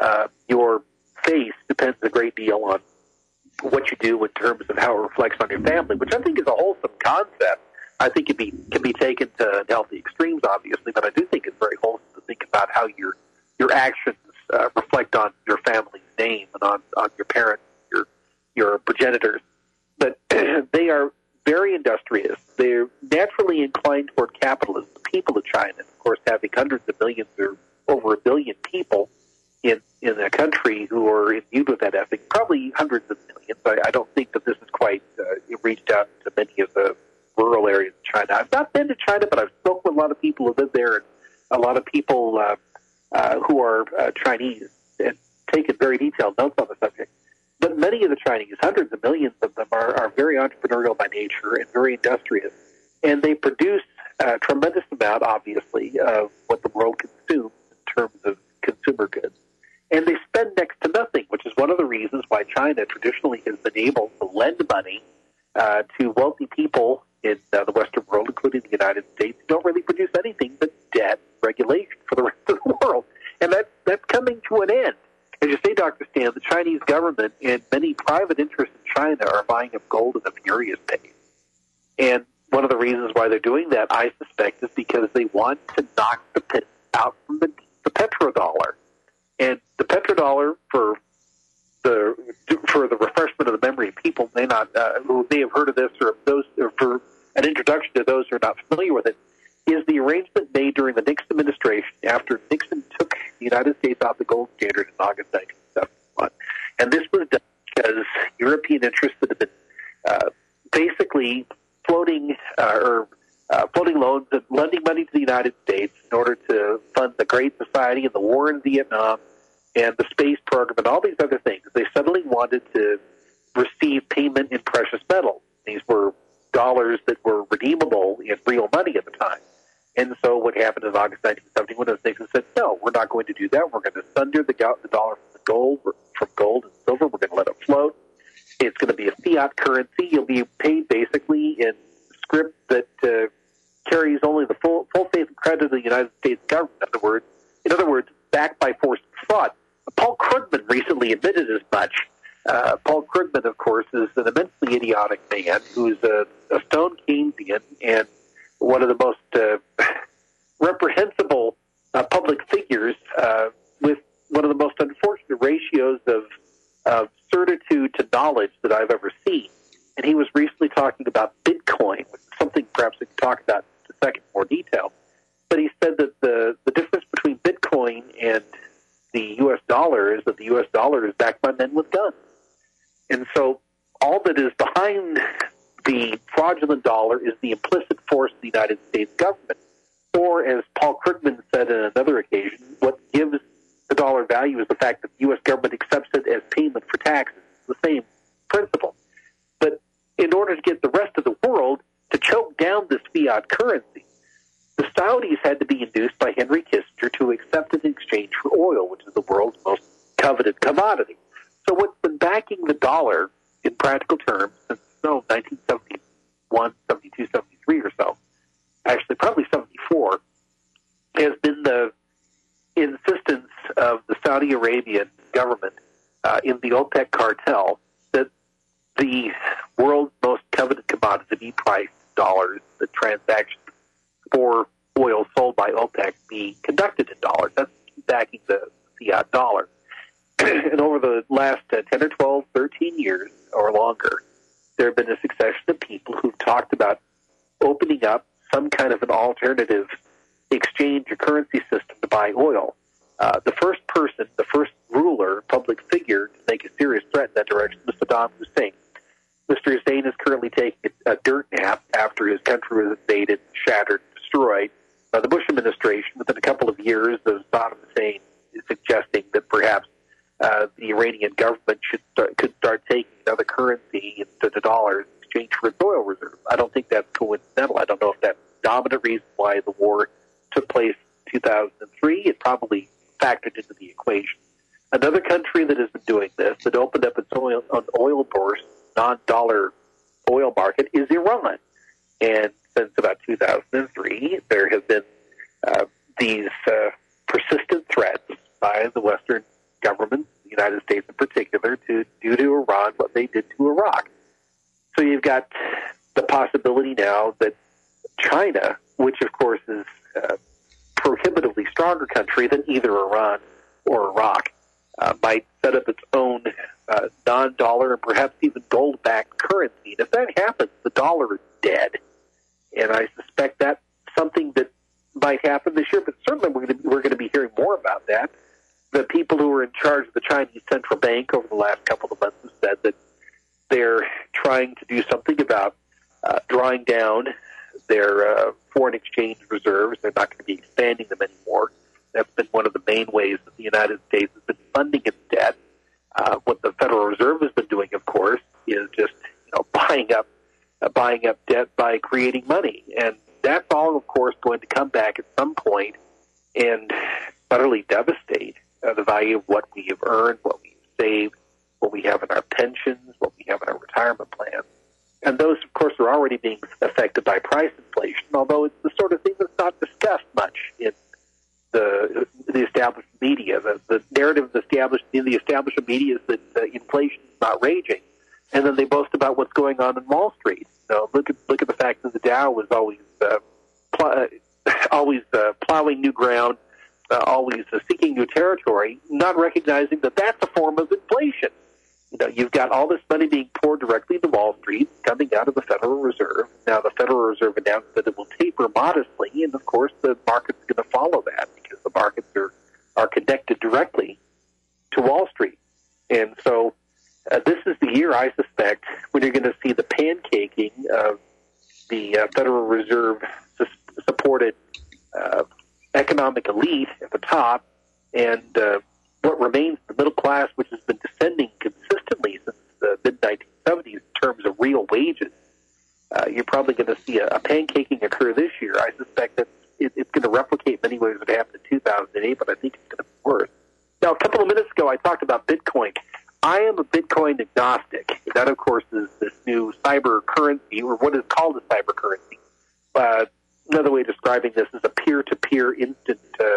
M: your face depends a great deal on what you do in terms of how it reflects on your family, which I think is a wholesome concept. I think it can be taken to healthy extremes, obviously, but I do think it's very wholesome to think about how your actions reflect on your family's name and on your parents, your progenitors. But they are very industrious. They're naturally inclined toward capitalism. The people of China, of course, having hundreds of millions or over a billion people in a country who are imbued with that ethic, probably hundreds of millions. I don't think that this is quite reached out to many of the rural areas of China. I've not been to China, but I've spoken with a lot of people who live there, and a lot of people who are Chinese, and taken very detailed notes on the subject. But many of the Chinese, hundreds of millions of them, are very entrepreneurial by nature and very industrious. And they produce a tremendous amount, obviously, of what the world consumes in terms of consumer goods. And they spend next to nothing, which is one of the reasons why China traditionally has been able to lend money to wealthy people in the Western world, including the United States, who don't really produce anything but debt regulation for the rest of the world. And that's coming to an end. As you say, Dr. Stan, the Chinese government and many private interests in China are buying up gold at a furious pace. And one of the reasons why they're doing that, I suspect, is because they want to knock the pit out from the petrodollar. And the petrodollar, for the refreshment of the memory, people may not who may have heard of this, or for an introduction to those who are not familiar with it, is the arrangement made during the Nixon administration after Nixon took the United States off the gold standard in August 1971. And this was done because European interests that have been basically floating loans and lending money to the United States in order to fund the Great Society and the war in Vietnam and the space program and all these other things. They suddenly wanted to receive payment in precious metals. These were dollars that were redeemable in real money at the time. And so what happened in August 1971 is Nixon said, no, we're not going to do that. We're going to sunder the dollar from gold and silver. We're going to let it float. It's going to be a fiat currency. You'll be paid basically in script that carries only the full faith and credit of the United States government. In other words, backed by forced fraud. Paul Krugman recently admitted as much. Paul Krugman, of course, is an immensely idiotic man who's a stone Keynesian and one of the most reprehensible public figures with one of the most unfortunate ratios of certitude to knowledge that I've ever seen. And he was recently talking about Bitcoin, which is something perhaps we can talk about in a second in more detail. But he said that the difference between Bitcoin and the U.S. dollar is that the U.S. dollar is backed by men with guns. And so all that is behind the fraudulent dollar is the implicit force of the United States government. Or, as Paul Krugman said on another occasion, what gives the dollar value is the fact that the U.S. government accepts it as payment for taxes. It's the same principle. But in order to get the rest of the world to choke down this fiat currency, the Saudis had to be induced by Henry Kissinger to accept it in exchange for oil, which is the world's most coveted commodity. So what's been backing the dollar Saudi Arabian government in the OPEC cartel that the world's most coveted commodity be priced dollars, the transactions for oil sold by OPEC be conducted in dollars. That's backing the fiat dollar. And over the last 10 or 12, 13 years or longer, there have been a succession of people who've talked about opening up some kind of an alternative exchange or currency system to buy oil. The first person, the first ruler, public figure to make a serious threat in that direction was Saddam Hussein. Mr. Hussein is currently taking a dirt nap after his country was invaded, shattered, destroyed by the Bush administration. Within a couple of years, Saddam Hussein is suggesting that perhaps the Iranian government could start taking another currency into the dollars in exchange for its oil reserves. I don't think that's coincidental. I don't know if that's the dominant reason why the war took place in 2003. It probably factored into the equation. Another country that has been doing this, that opened up its oil bourse, non-dollar oil market, is Iran. And since about 2003, there have been these persistent threats by the Western governments, the United States in particular, to do to Iran what they did to Iraq. So you've got the possibility now that China, which of course is a prohibitively stronger country than either Iran or Iraq, might set up its own non-dollar and perhaps even gold-backed currency. And if that happens, the dollar is dead. And I suspect that's something that might happen this year, but certainly we're going to be hearing more about that. The people who are in charge of the Chinese central bank over the last couple of months have said that they're trying to do something about drawing down their foreign exchange reserves. They're not going to be expanding them anymore. That's been one of the main ways that the United States has been funding its debt. What the Federal Reserve has been doing, of course, is just buying up debt by creating money, and that's all, of course, going to come back at some point and utterly devastate the value of what we have earned, what we've saved, what we have in our pensions, what we have in our retirement plans. And those, of course, are already being affected by price inflation, although it's the sort of thing that's not discussed much in the established media. The narrative in the establishment media is that inflation is not raging, and then they boast about what's going on in Wall Street. Look at the fact that the Dow was always plowing new ground, always seeking new territory, not recognizing that that's a form of inflation. You've got all this money being poured directly into Wall Street, coming out of the Federal Reserve. Now, the Federal Reserve announced that it will taper modestly, and of course, the market's going to follow that because the markets are connected directly to Wall Street. And so, this is the year, I suspect, when you're going to see the pancaking of the Federal Reserve supported economic elite at the top, and what remains the middle class, which has been descending consistently since the mid-1970s in terms of real wages. You're probably going to see a pancaking occur this year. I suspect that it's going to replicate many ways what happened in 2008, but I think it's going to be worse. Now, a couple of minutes ago, I talked about Bitcoin. I am a Bitcoin agnostic. That, of course, is this new cyber currency, or what is called a cyber currency. Another way of describing this is a peer-to-peer instant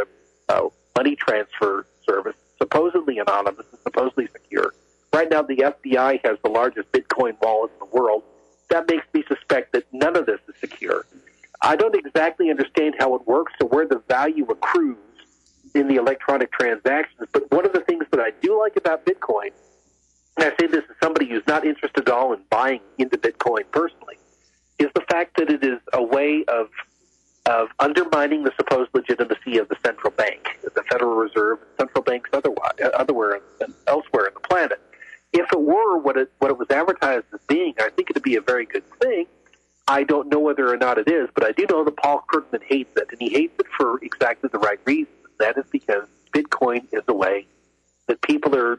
M: money transfer service, supposedly anonymous and supposedly secure. Right now, the FBI has the largest Bitcoin wallet in the world. That makes me suspect that none of this is secure. I don't exactly understand how it works or where the value accrues in the electronic transactions, but one of the things that I do like about Bitcoin, and I say this as somebody who's not interested at all in buying into Bitcoin personally, is the fact that it is a way of undermining the supposed legitimacy of the central bank, the Federal Reserve, and central banks elsewhere on the planet. If it were what it was advertised as being, I think it would be a very good thing. I don't know whether or not it is, but I do know that Paul Krugman hates it, and he hates it for exactly the right reasons. That is because Bitcoin is a way that people are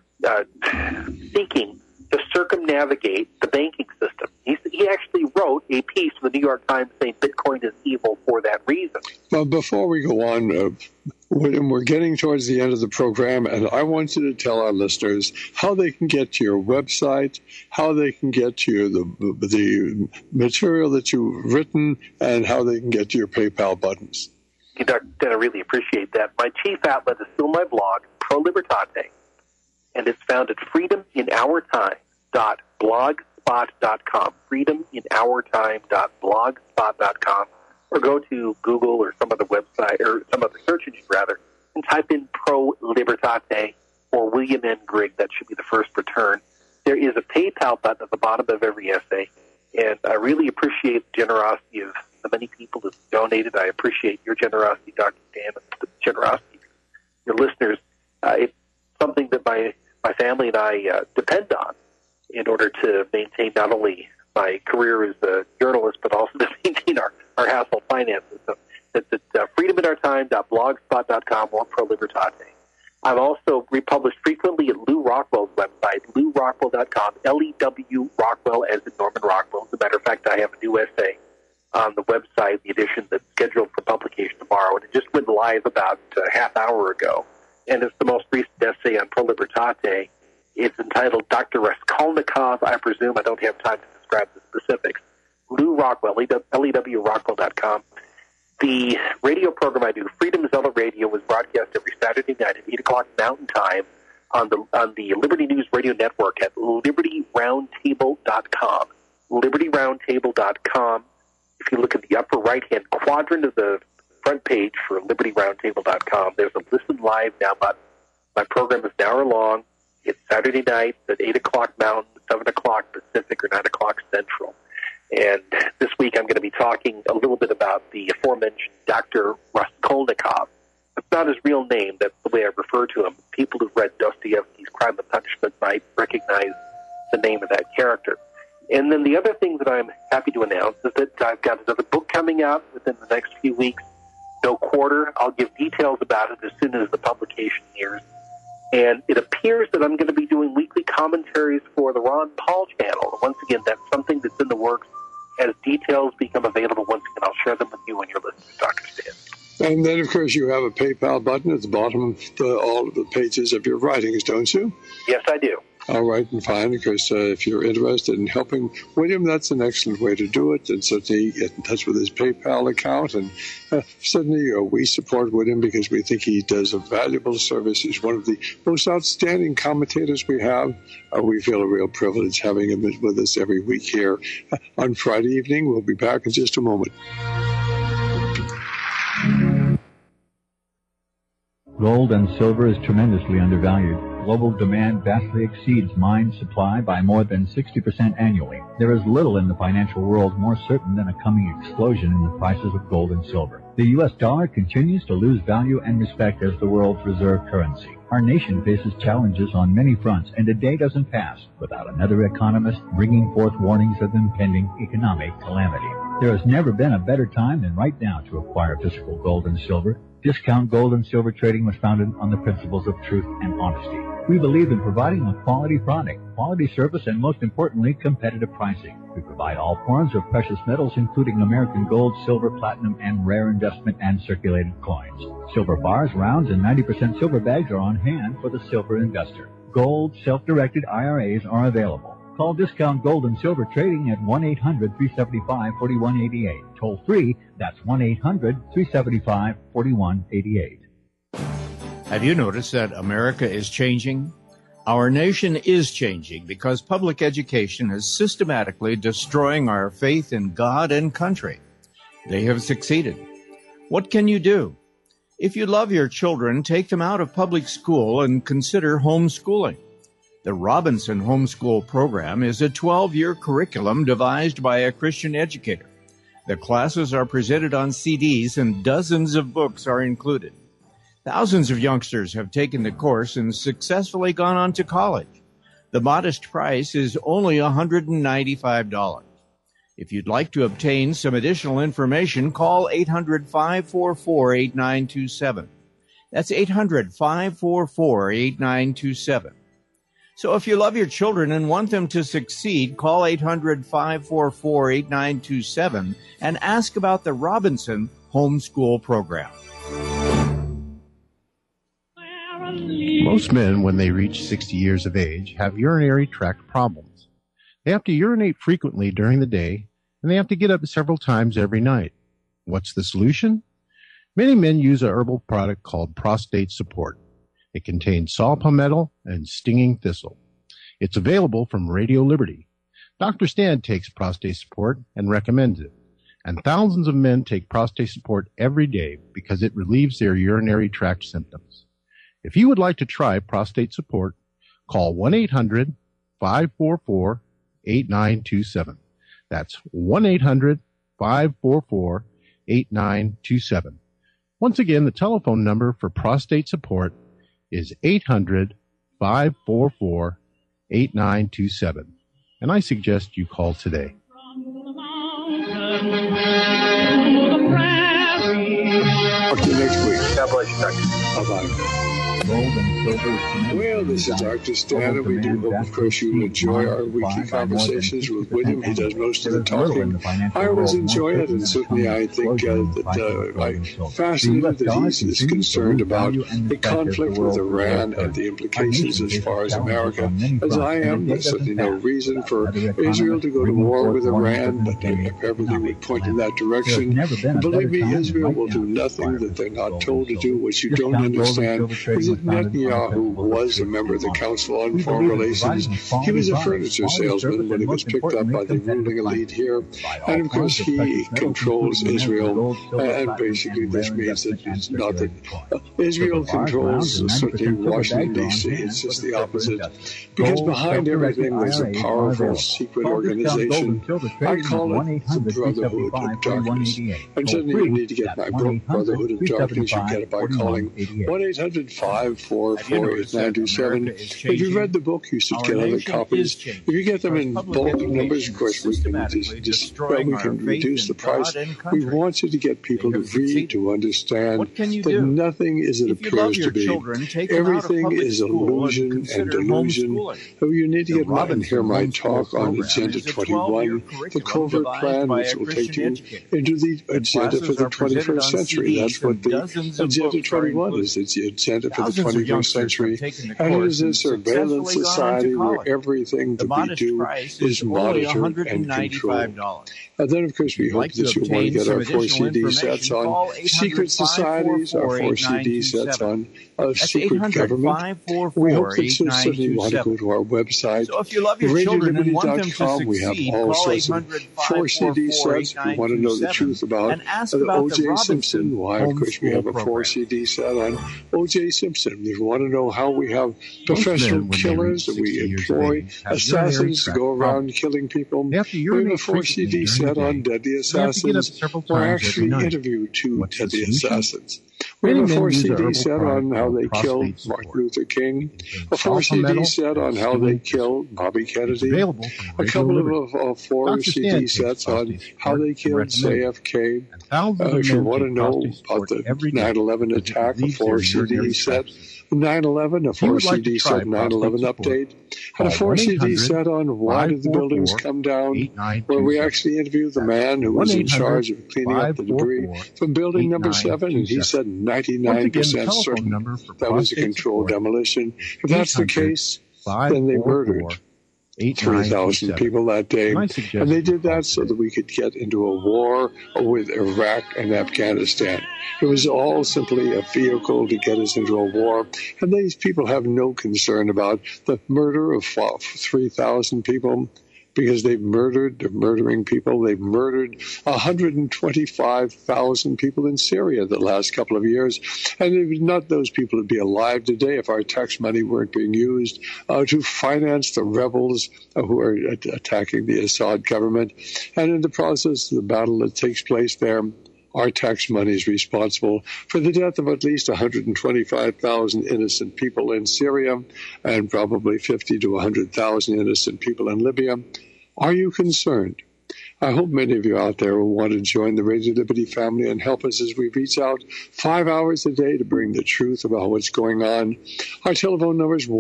M: seeking to circumnavigate the banking system. He actually wrote a piece for the New York Times saying Bitcoin is evil for that reason.
B: Well, before we go on, William, we're getting towards the end of the program, and I want you to tell our listeners how they can get to your website, how they can get to the material that you've written, and how they can get to your PayPal buttons.
M: I really appreciate that. My chief outlet is still my blog, Pro Libertate, and it's found at freedominourtime.blogspot.com, freedominourtime.blogspot.com, or go to Google or some other website, or some other search engine rather, and type in Pro Libertate or William N. Grigg. That should be the first return. There is a PayPal button at the bottom of every essay, and I really appreciate the generosity of the many people that donated. I appreciate your generosity, Dr. Dan, and the generosity of your listeners. It's something that my family and I depend on in order to maintain not only my career as a journalist, but also to maintain our household finances. So that's at freedominourtime.blogspot.com or Pro Libertate. I've also republished frequently at Lew Rockwell's website, lewrockwell.com, L-E-W Rockwell as in Norman Rockwell. As a matter of fact, I have a new essay on the website, the edition that's scheduled for publication tomorrow, and it just went live about a half hour ago. And it's the most recent essay on Pro Libertate. It's entitled Dr. Raskolnikov, I presume. I don't have time to describe the specifics. Lew Rockwell, LEWRockwell.com. The radio program I do, Freedom Zealot Radio, was broadcast every Saturday night at 8 o'clock Mountain Time on the Liberty News Radio Network at LibertyRoundtable.com. LibertyRoundtable.com. If you look at the upper right-hand quadrant of the front page for LibertyRoundtable.com, there's a Listen Live Now button. My program is an hour long. It's Saturday night at 8 o'clock Mountain, 7 o'clock Pacific, or 9 o'clock Central. And this week I'm going to be talking a little bit about the aforementioned Dr. Raskolnikov. That's not his real name. That's the way I refer to him. People who've read Dostoevsky's Crime and Punishment might recognize the name of that character. And then the other thing that I'm happy to announce is that I've got another book coming out within the next few weeks, No Quarter. I'll give details about it as soon as the publication nears. And it appears that I'm going to be doing weekly commentaries for the Ron Paul channel. Once again, that's something that's in the works. As details become available, once again, I'll share them with you and your listeners, Dr. Stan.
B: And then, of course, you have a PayPal button at the bottom of all of the pages of your writings, don't you?
M: Yes, I do.
B: All right, and fine, because if you're interested in helping William, that's an excellent way to do it. And certainly get in touch with his PayPal account. And certainly we support William because we think he does a valuable service. He's one of the most outstanding commentators we have. We feel a real privilege having him with us every week here on Friday evening. We'll be back in just a moment.
D: Gold and silver is tremendously undervalued. Global demand vastly exceeds mine supply by more than 60% annually. There is little in the financial world more certain than a coming explosion in the prices of gold and silver. The U.S. dollar continues to lose value and respect as the world's reserve currency. Our nation faces challenges on many fronts, and a day doesn't pass without another economist bringing forth warnings of impending economic calamity. There has never been a better time than right now to acquire physical gold and silver. Discount Gold and Silver Trading was founded on the principles of truth and honesty. We believe in providing a quality product, quality service, and most importantly, competitive pricing. We provide all forms of precious metals, including American gold, silver, platinum, and rare investment and circulated coins. Silver bars, rounds, and 90% silver bags are on hand for the silver investor. Gold, self-directed IRAs are available. Call Discount Gold and Silver Trading at 1-800-375-4188. Toll free, that's 1-800-375-4188.
E: Have you noticed that America is changing? Our nation is changing because public education is systematically destroying our faith in God and country. They have succeeded. What can you do? If you love your children, take them out of public school and consider homeschooling. The Robinson Homeschool Program is a 12-year curriculum devised by a Christian educator. The classes are presented on CDs and dozens of books are included. Thousands of youngsters have taken the course and successfully gone on to college. The modest price is only $195. If you'd like to obtain some additional information, call 800-544-8927. That's 800-544-8927. So if you love your children and want them to succeed, call 800-544-8927 and ask about the Robinson Homeschool Program.
J: Most men, when they reach 60 years of age, have urinary tract problems. They have to urinate frequently during the day, and they have to get up several times every night. What's the solution? Many men use a herbal product called prostate support. It contains saw palmetto and stinging thistle. It's available from Radio Liberty. Dr. Stan takes prostate support and recommends it. And thousands of men take prostate support every day because it relieves their urinary tract symptoms. If you would like to try prostate support, call 1-800-544-8927. That's 1-800-544-8927. Once again, the telephone number for prostate support is 800-544-8927. And I suggest you call today.
B: Talk to you next week.
C: God bless you, Doctor.
B: Bye-bye. Well, this is Dr. Stan, and we do hope, of course, you enjoy our weekly conversations with William. He does most of the talking. I always enjoy it, and certainly I think I'm fascinated that he's concerned about the conflict with Iran and the implications as far as America. As I am, there's certainly no reason for Israel to go to war with Iran, but everything would point in that direction. Believe me, Israel will do nothing that they're not told to do. What you don't understand is that Netanyahu was a member of the Council on Foreign Relations. He was a furniture salesman when he was picked up by the ruling elite here. And of course, he controls Israel. And basically, this means that it's not that Israel controls certainly Washington, D.C. It's just the opposite. Because behind everything, there's a powerful secret organization. I call it the Brotherhood of Darkness. And certainly, you need to get my book, Brotherhood of Darkness. You get it by calling 1-800-544-8927. If you read the book, you should get other copies. If you get them in bulk numbers, of course, we can reduce the price. We want you to get people to read, to understand that nothing is as it appears to be. Everything is illusion and delusion. So you need to get and hear my talk on Agenda 21, the covert plan which will take you into the agenda for the 21st century. That's what the Agenda 21 is. It's the agenda for the 21st century. And it is a surveillance society where everything that we do is monitored and controlled. And then, of course, we hope that you want to get our 4 CD sets on secret societies, our 4 CD sets on secret government. We hope that you certainly want to go to our website, RadioLiberty.com. We have all sorts of 4 CD sets. If you want to know the truth about O.J. Simpson, why, of course, we have a 4 CD set on O.J. Simpson. If you want to know how we have professional killers that we employ, assassins to go around killing people, we have a 4 CD set on deadly assassins. We actually interview 2 deadly assassins. We have a 4 CD set on how they killed Martin Luther King, a 4 CD set on how they killed Bobby Kennedy, a couple of 4 CD sets on how they killed JFK. If you want to know about the 9/11 attack, a 4 CD set. 9/11, a 4 CD set 9/11 update, and a 4 CD set on why did the buildings come down, where we actually interviewed the man who was in charge of cleaning up the debris from building number 7, and he said 99% certain that was a controlled demolition. If that's the case, then they murdered 3,000 people that day. And they did that so that we could get into a war with Iraq and Afghanistan. It was all simply a vehicle to get us into a war. And these people have no concern about the murder of 3,000 people because they're murdering people. They've murdered 125,000 people in Syria the last couple of years. And not those people would be alive today if our tax money weren't being used to finance the rebels who are attacking the Assad government. And in the process, the battle that takes place there, our tax money is responsible for the death of at least 125,000 innocent people in Syria and probably 50 to 100,000 innocent people in Libya. Are you concerned? I hope many of you out there will want to join the Radio Liberty family and help us as we reach out 5 hours a day to bring the truth about what's going on. Our telephone number is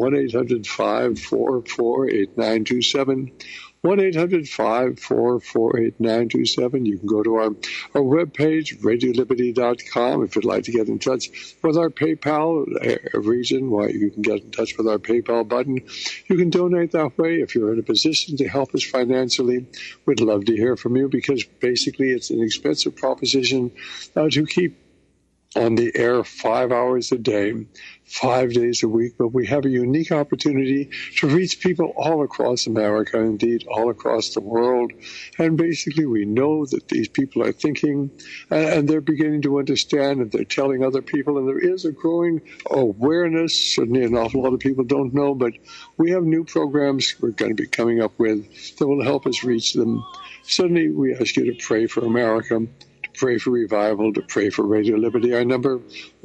B: 1-800-544-8927. 1-800-544-8927. You can go to our webpage, RadioLiberty.com, if you'd like to get in touch with our PayPal region. Well, you can get in touch with our PayPal button. You can donate that way if you're in a position to help us financially. We'd love to hear from you because basically it's an expensive proposition to keep on the air 5 hours a day, 5 days a week, but we have a unique opportunity to reach people all across America, indeed all across the world. And basically we know that these people are thinking and they're beginning to understand, and they're telling other people, and there is a growing awareness. Certainly an awful lot of people don't know, but we have new programs we're going to be coming up with that will help us reach them. Certainly we ask you to pray for America, pray for revival, to pray for Radio Liberty. Our number,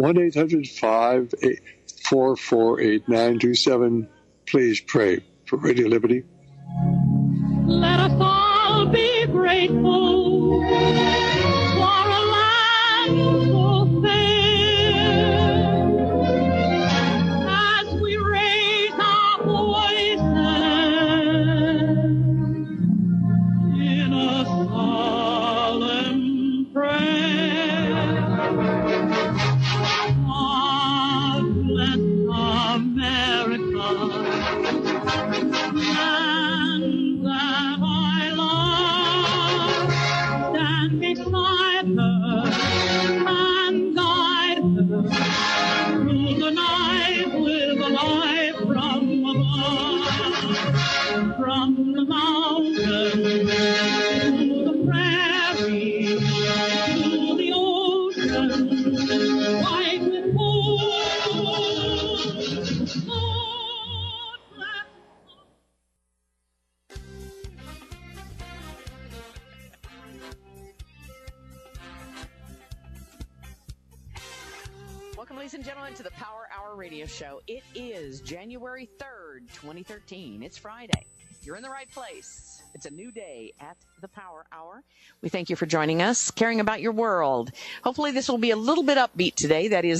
B: 1-800-544-8927. Please pray for Radio Liberty.
K: Let us all be grateful for a land so fair. As we raise our voices in a solemn prayer. God bless America, land that I love. Stand beside her and guide her through the night with a light from above. From the mountains to the prairie, to the ocean, white with gold. Lord bless.
N: Welcome, ladies and gentlemen, to the Power Hour Radio Show. It is January 3rd, 2013. It's Friday. You're in the right place. It's a new day at the Power Hour. We thank you for joining us, caring about your world. Hopefully this will be a little bit upbeat today. That is